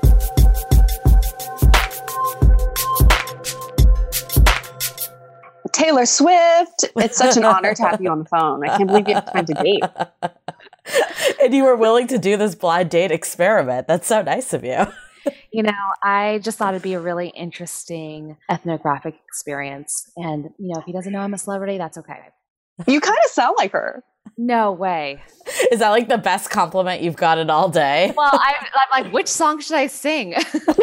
Taylor Swift. It's such an honor to have you on the phone. I can't believe you have time to date. And you were willing to do this blind date experiment. That's so nice of you. You know, I just thought it'd be a really interesting ethnographic experience. And, you know, if he doesn't know I'm a celebrity, that's okay. You kind of sound like her. No way. Is that like the best compliment you've gotten all day? Well, I, I'm like, which song should I sing?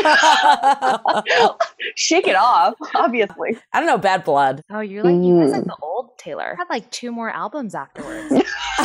Shake it off, obviously. I don't know, Bad Blood. Oh, you're like, you guys like the old Taylor. Had like two more albums afterwards.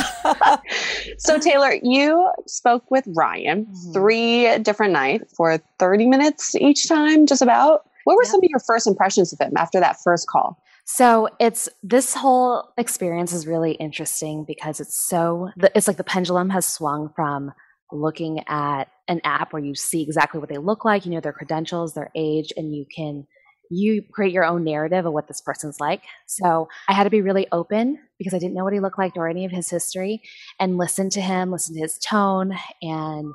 So Taylor, you spoke with Ryan mm-hmm. three different nights for thirty minutes each time, just about. What were yep. some of your first impressions of him after that first call? So it's this whole experience is really interesting because it's so, it's like the pendulum has swung from looking at an app where you see exactly what they look like, you know, their credentials, their age, and you can, you create your own narrative of what this person's like. So I had to be really open because I didn't know what he looked like or any of his history, and listen to him, listen to his tone, and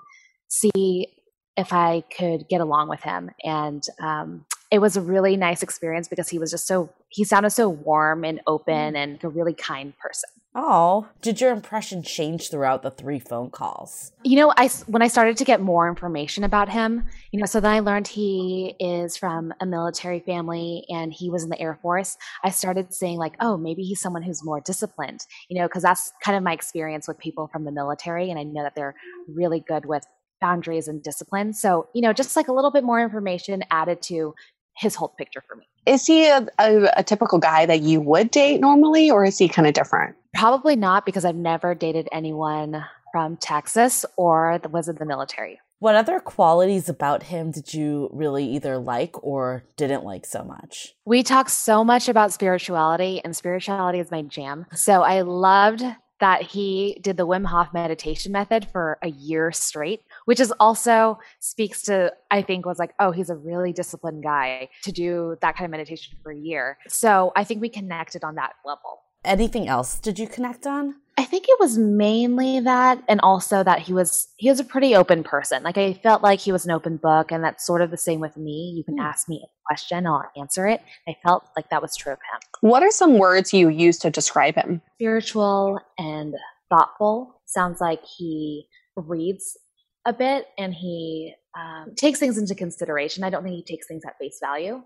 see if I could get along with him. And, um, it was a really nice experience because he was just so, he sounded so warm and open and a really kind person. Oh, did your impression change throughout the three phone calls? You know, I, when I started to get more information about him, you know, so then I learned he is from a military family and he was in the Air Force. I started saying like, oh, maybe he's someone who's more disciplined, you know, because that's kind of my experience with people from the military. And I know that they're really good with boundaries and discipline. So, you know, just like a little bit more information added to his whole picture for me. Is he a, a, a typical guy that you would date normally, or is he kind of different? Probably not, because I've never dated anyone from Texas or that was in the military. What other qualities about him did you really either like or didn't like so much? We talk so much about spirituality, and spirituality is my jam. So I loved that he did the Wim Hof meditation method for a year straight, which is also speaks to, I think was like, oh, he's a really disciplined guy to do that kind of meditation for a year. So I think we connected on that level. Anything else did you connect on? I think it was mainly that, and also that he was he was a pretty open person. Like I felt like he was an open book, and that's sort of the same with me. You can mm. ask me a question, I'll answer it. I felt like that was true of him. What are some words you use to describe him? Spiritual and thoughtful. Sounds like he reads a bit and he um, takes things into consideration. I don't think he takes things at face value.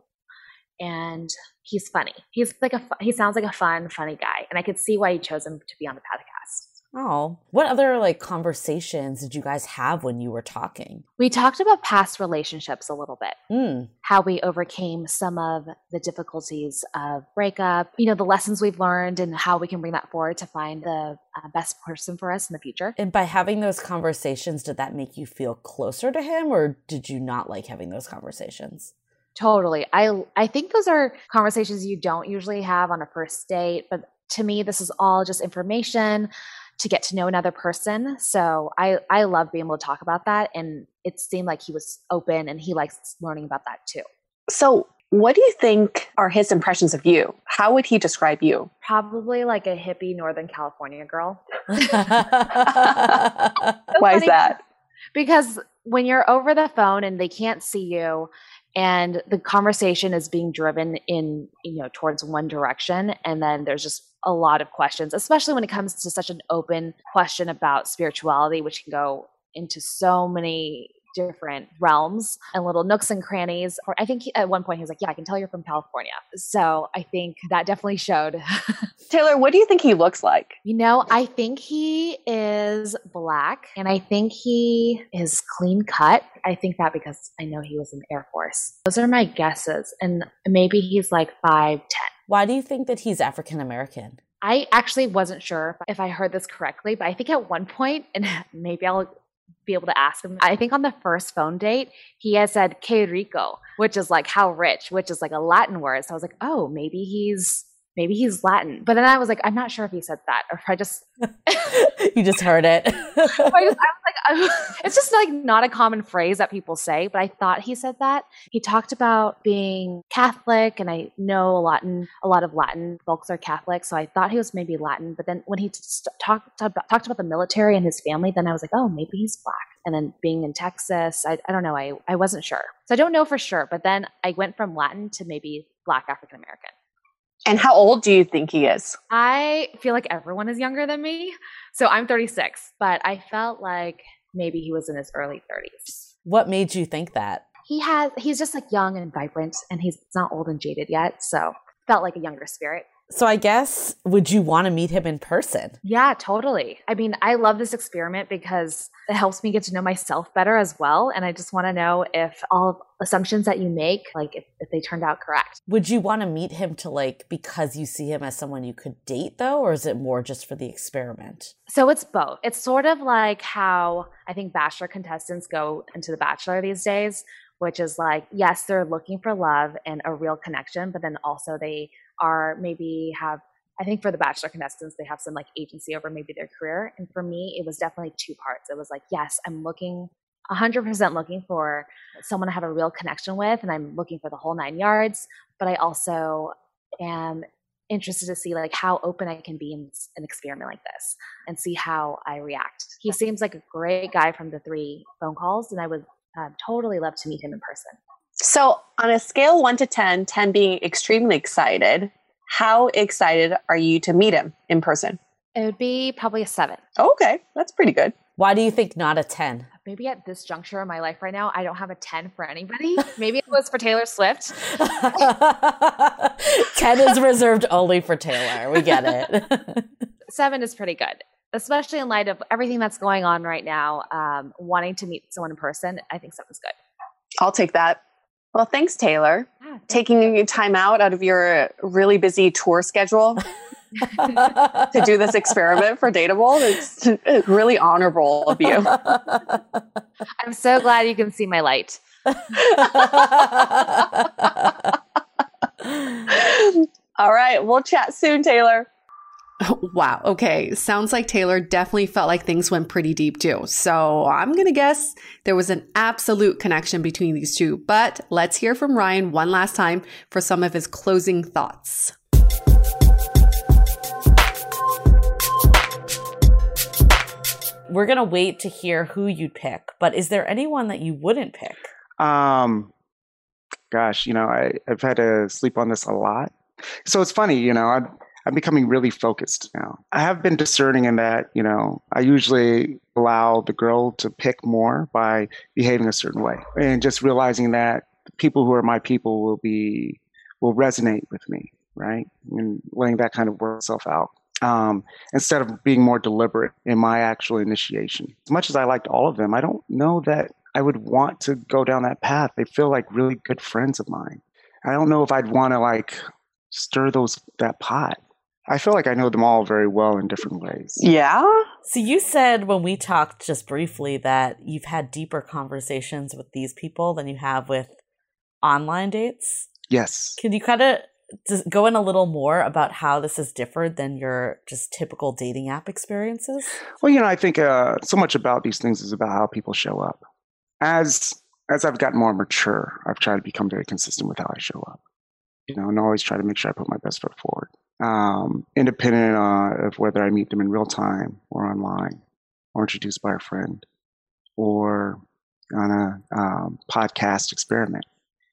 And he's funny. He's like a, he sounds like a fun, funny guy. And I could see why you chose him to be on the podcast. Oh, what other like conversations did you guys have when you were talking? We talked about past relationships a little bit, mm. how we overcame some of the difficulties of breakup, you know, the lessons we've learned and how we can bring that forward to find the uh, best person for us in the future. And by having those conversations, did that make you feel closer to him, or did you not like having those conversations? Totally. I I think those are conversations you don't usually have on a first date, but to me, this is all just information to get to know another person. So I, I love being able to talk about that. And it seemed like he was open and he likes learning about that too. So what do you think are his impressions of you? How would he describe you? Probably like a hippie Northern California girl. so Why is that? Because when you're over the phone and they can't see you, and the conversation is being driven in, you know, towards one direction. And then there's just a lot of questions, especially when it comes to such an open question about spirituality, which can go into so many different realms and little nooks and crannies. Or I think he, at one point he was like, yeah, I can tell you're from California. So I think that definitely showed. Taylor, what do you think he looks like? You know, I think he is black and I think he is clean cut. I think that because I know he was in the Air Force. Those are my guesses. And maybe he's like five ten. Why do you think that he's African American? I actually wasn't sure if I heard this correctly, but I think at one point, and maybe I'll be able to ask him, I think on the first phone date, he has said, que rico, which is like how rich, which is like a Latin word. So I was like, oh, maybe he's, maybe he's Latin. But then I was like, I'm not sure if he said that or if I just. You just heard it. I, just, I was like, I, it's just like not a common phrase that people say, but I thought he said that. He talked about being Catholic, and I know a Latin, a lot of Latin folks are Catholic, so I thought he was maybe Latin. But then when he st- talked about, talked about the military and his family, then I was like, oh, maybe he's black. And then being in Texas, I, I don't know, I, I wasn't sure. So I don't know for sure, but then I went from Latin to maybe black African American. And how old do you think he is? I feel like everyone is younger than me. So I'm thirty-six, but I felt like maybe he was in his early thirties. What made you think that? He has, he's just like young and vibrant, and he's not old and jaded yet. So felt like a younger spirit. So I guess, would you want to meet him in person? Yeah, totally. I mean, I love this experiment because it helps me get to know myself better as well. And I just want to know if all assumptions that you make, like if, if they turned out correct. Would you want to meet him to like, because you see him as someone you could date though? Or is it more just for the experiment? So it's both. It's sort of like how I think Bachelor contestants go into The Bachelor these days, which is like, yes, they're looking for love and a real connection, but then also they are maybe have, I think for the Bachelor contestants, they have some like agency over maybe their career. And for me, it was definitely two parts. It was like, yes, I'm looking one hundred percent looking for someone to have a real connection with, and I'm looking for the whole nine yards. But I also am interested to see like how open I can be in an experiment like this and see how I react. He seems like a great guy from the three phone calls, and I would uh, totally love to meet him in person. So on a scale one to ten, ten being extremely excited, how excited are you to meet him in person? It would be probably a seven. Oh, okay, that's pretty good. Why do you think not a ten? Maybe at this juncture in my life right now, I don't have a ten for anybody. Maybe it was for Taylor Swift. ten is reserved only for Taylor. We get it. Seven is pretty good, especially in light of everything that's going on right now. Um, wanting to meet someone in person, I think seven's good. I'll take that. Well, thanks, Taylor. Yeah, thanks. Taking time out out of your really busy tour schedule to do this experiment for Dateable. It's really honorable of you. I'm so glad you can see my light. All right. We'll chat soon, Taylor. Wow. Okay. Sounds like Taylor definitely felt like things went pretty deep too. So I'm going to guess there was an absolute connection between these two. But let's hear from Ryan one last time for some of his closing thoughts. We're going to wait to hear who you'd pick, but is there anyone that you wouldn't pick? Um, gosh, you know, I, I've had to sleep on this a lot. So it's funny, you know, I'm, I'm becoming really focused now. I have been discerning in that, you know, I usually allow the girl to pick more by behaving a certain way and just realizing that the people who are my people will be, will resonate with me, right? And letting that kind of work itself out. Um, instead of being more deliberate in my actual initiation. As much as I liked all of them, I don't know that I would want to go down that path. They feel like really good friends of mine. I don't know if I'd want to like stir those that pot. I feel like I know them all very well in different ways. Yeah. So you said when we talked just briefly that you've had deeper conversations with these people than you have with online dates. Yes. Can you kind of just go in a little more about how this is different than your just typical dating app experiences? Well, you know, I think uh, so much about these things is about how people show up. As as I've gotten more mature, I've tried to become very consistent with how I show up. You know, and always try to make sure I put my best foot forward, um, independent uh, of whether I meet them in real time or online, or introduced by a friend, or on a um, podcast experiment.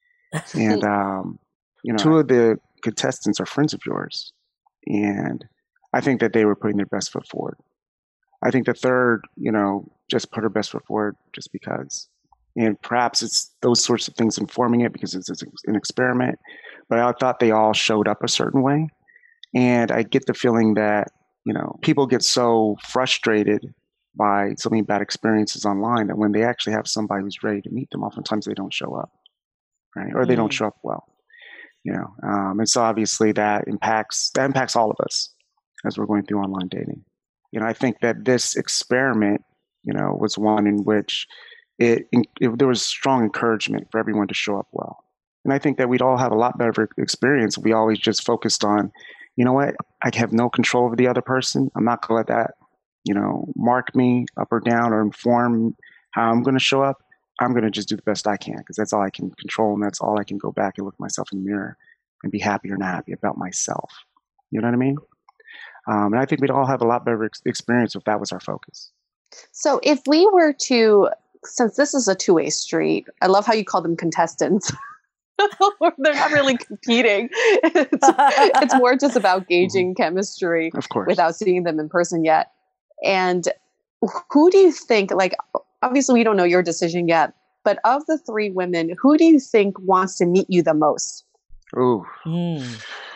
And um, you know, two of the contestants are friends of yours, and I think that they were putting their best foot forward. I think the third, you know, just put her best foot forward just because. And perhaps it's those sorts of things informing it because it's, it's an experiment. But I thought they all showed up a certain way. And I get the feeling that, you know, people get so frustrated by so many bad experiences online that when they actually have somebody who's ready to meet them, oftentimes they don't show up, right? Or they mm. don't show up well. You know, um, and so obviously that impacts that impacts all of us as we're going through online dating. You know, I think that this experiment, you know, was one in which it, it there was strong encouragement for everyone to show up well. And I think that we'd all have a lot better experience if we always just focused on, you know what, I have no control over the other person. I'm not going to let that, you know, mark me up or down or inform how I'm going to show up. I'm going to just do the best I can because that's all I can control, and that's all I can go back and look myself in the mirror and be happy or not happy about myself. You know what I mean? Um, and I think we'd all have a lot better ex- experience if that was our focus. So if we were to, since this is a two-way street, I love how you call them contestants. They're not really competing. It's, it's more just about gauging mm-hmm. chemistry, of course, without seeing them in person yet. And who do you think, like, obviously we don't know your decision yet, but of the three women, who do you think wants to meet you the most? Ooh. Mm.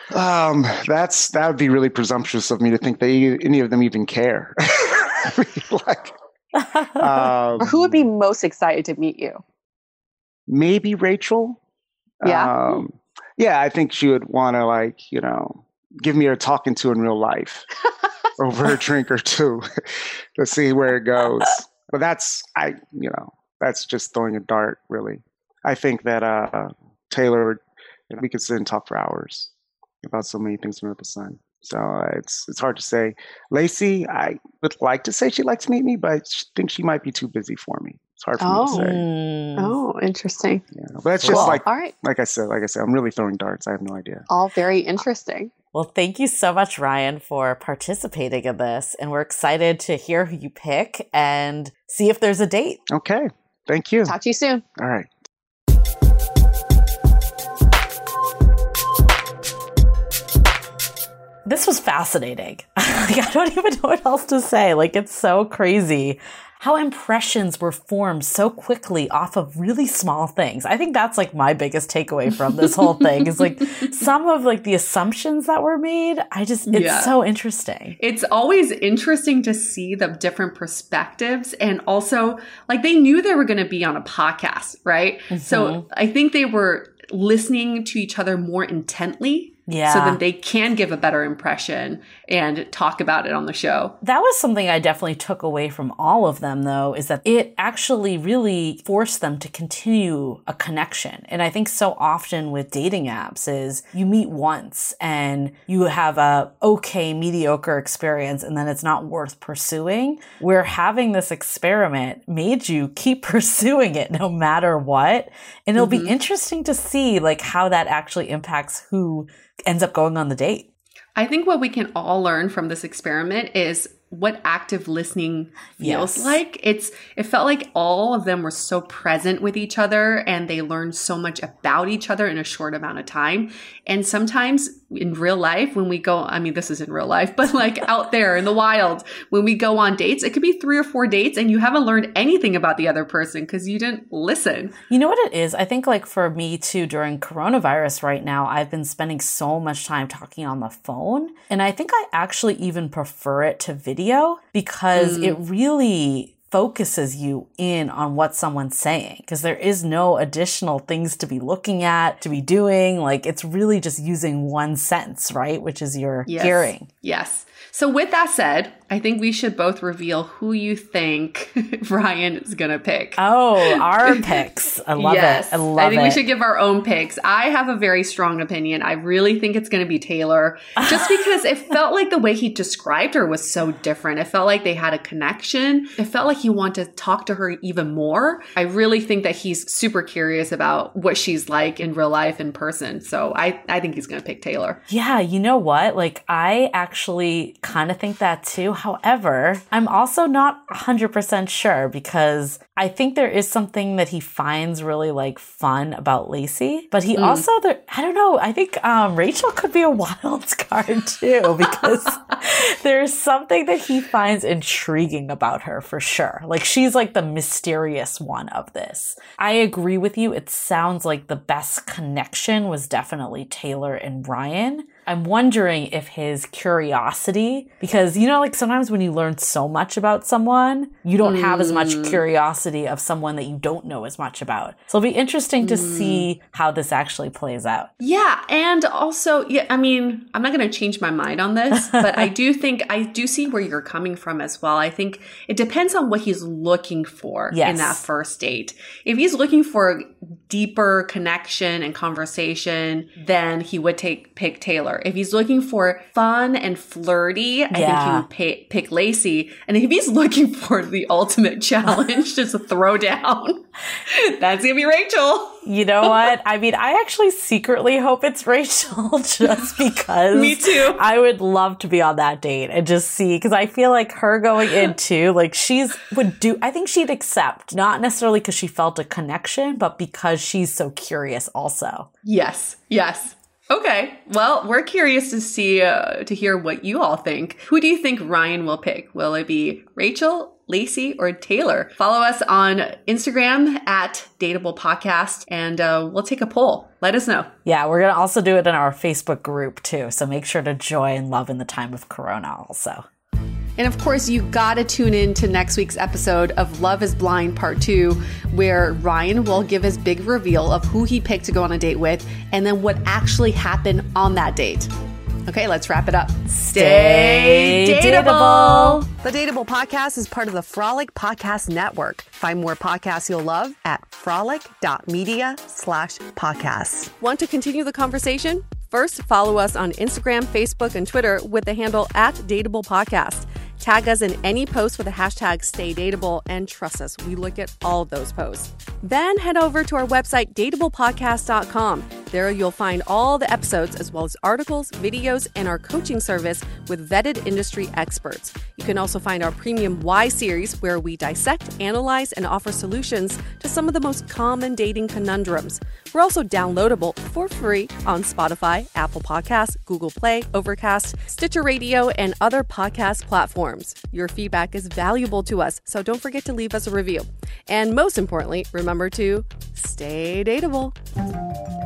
Um, that's that would be really presumptuous of me to think they any of them even care. like, um, or who would be most excited to meet you? Maybe Rachel. Yeah. Um, yeah, I think she would want to, like, you know, give me a talking to in real life over a drink or two to see where it goes. But that's, I, you know, that's just throwing a dart, really. I think that uh, Taylor, you know, we could sit and talk for hours about so many things under the sun. So uh, it's it's hard to say. Lacey, I would like to say she'd like to meet me, but I think she might be too busy for me. It's hard for oh. me to say. Mm. Oh, interesting. Yeah, but it's Cool. just like, all right. like I said, like I said, I'm really throwing darts. I have no idea. All very interesting. Well, thank you so much, Ryan, for participating in this. And we're excited to hear who you pick and see if there's a date. Okay. Thank you. Talk to you soon. All right. This was fascinating. Like, I don't even know what else to say. Like, it's so crazy how impressions were formed so quickly off of really small things. I think that's like my biggest takeaway from this whole thing is like some of like the assumptions that were made. I just, it's Yeah. so interesting. It's always interesting to see the different perspectives. And also, like, they knew they were going to be on a podcast, right? Mhm. So I think they were listening to each other more intently. Yeah. So that they can give a better impression and talk about it on the show. That was something I definitely took away from all of them, though, is that it actually really forced them to continue a connection. And I think so often with dating apps is you meet once and you have a okay, mediocre experience and then it's not worth pursuing. Where having this experiment made you keep pursuing it no matter what. And it'll Mm-hmm. be interesting to see like how that actually impacts who ends up going on the date. I think what we can all learn from this experiment is what active listening feels Yes. like. It's it felt like all of them were so present with each other and they learned so much about each other in a short amount of time. And sometimes in real life, when we go, I mean, this is in real life, but like out there in the wild, when we go on dates, it could be three or four dates and you haven't learned anything about the other person because you didn't listen. You know what it is? I think like for me too, during coronavirus right now, I've been spending so much time talking on the phone. And I think I actually even prefer it to video because Mm. it really focuses you in on what someone's saying because there is no additional things to be looking at, to be doing. Like it's really just using one sense, right? Which is your Yes. hearing. Yes. So with that said, I think we should both reveal who you think Ryan is going to pick. Oh, our picks. I love yes. it. I love I think it. we should give our own picks. I have a very strong opinion. I really think it's going to be Taylor just because it felt like the way he described her was so different. It felt like they had a connection. It felt like he wanted to talk to her even more. I really think that he's super curious about what she's like in real life in person. So I, I think he's going to pick Taylor. Yeah, you know what? Like, I actually kind of think that too. However, I'm also not one hundred percent sure because I think there is something that he finds really like fun about Lacey, but he Mm. also, there, I don't know, I think um, Rachel could be a wild card too because there's something that he finds intriguing about her for sure. Like, she's like the mysterious one of this. I agree with you. It sounds like the best connection was definitely Taylor and Ryan. I'm wondering if his curiosity, because, you know, like sometimes when you learn so much about someone, you don't have as much curiosity of someone that you don't know as much about. So it'll be interesting to see how this actually plays out. Yeah. And also, yeah, I mean, I'm not going to change my mind on this, but I do think, I do see where you're coming from as well. I think it depends on what he's looking for Yes. in that first date. If he's looking for deeper connection and conversation, then he would take pick Taylor. If he's looking for fun and flirty, I think he Yeah. would pay, pick Lacey. And if he's looking for the ultimate challenge, just a throwdown, that's going to be Rachel. You know what? I mean, I actually secretly hope it's Rachel just because Me too. I would love to be on that date and just see, because I feel like her going in too, like she's would do, I think she'd accept, not necessarily because she felt a connection, but because she's so curious also. Yes. Yes. Okay. Well, we're curious to see, uh, to hear what you all think. Who do you think Ryan will pick? Will it be Rachel, Lacey, or Taylor? Follow us on Instagram at Dateable Podcast, and uh, we'll take a poll. Let us know. Yeah, we're going to also do it in our Facebook group too. So make sure to join Love in the Time of Corona also. And of course, you gotta tune in to next week's episode of Love is Blind Part two, where Ryan will give his big reveal of who he picked to go on a date with, and then what actually happened on that date. Okay, let's wrap it up. Stay dateable. The Dateable Podcast is part of the Frolic Podcast Network. Find more podcasts you'll love at frolic.media slash podcasts. Want to continue the conversation? First, follow us on Instagram, Facebook, and Twitter with the handle at Dateable Podcast. Tag us in any post with the hashtag StayDateable, and trust us, we look at all of those posts. Then head over to our website, dateable podcast dot com. There you'll find all the episodes as well as articles, videos, and our coaching service with vetted industry experts. You can also find our premium Why series, where we dissect, analyze, and offer solutions to some of the most common dating conundrums. We're also downloadable for free on Spotify, Apple Podcasts, Google Play, Overcast, Stitcher Radio, and other podcast platforms. Your feedback is valuable to us, so don't forget to leave us a review. And most importantly, remember to stay dateable.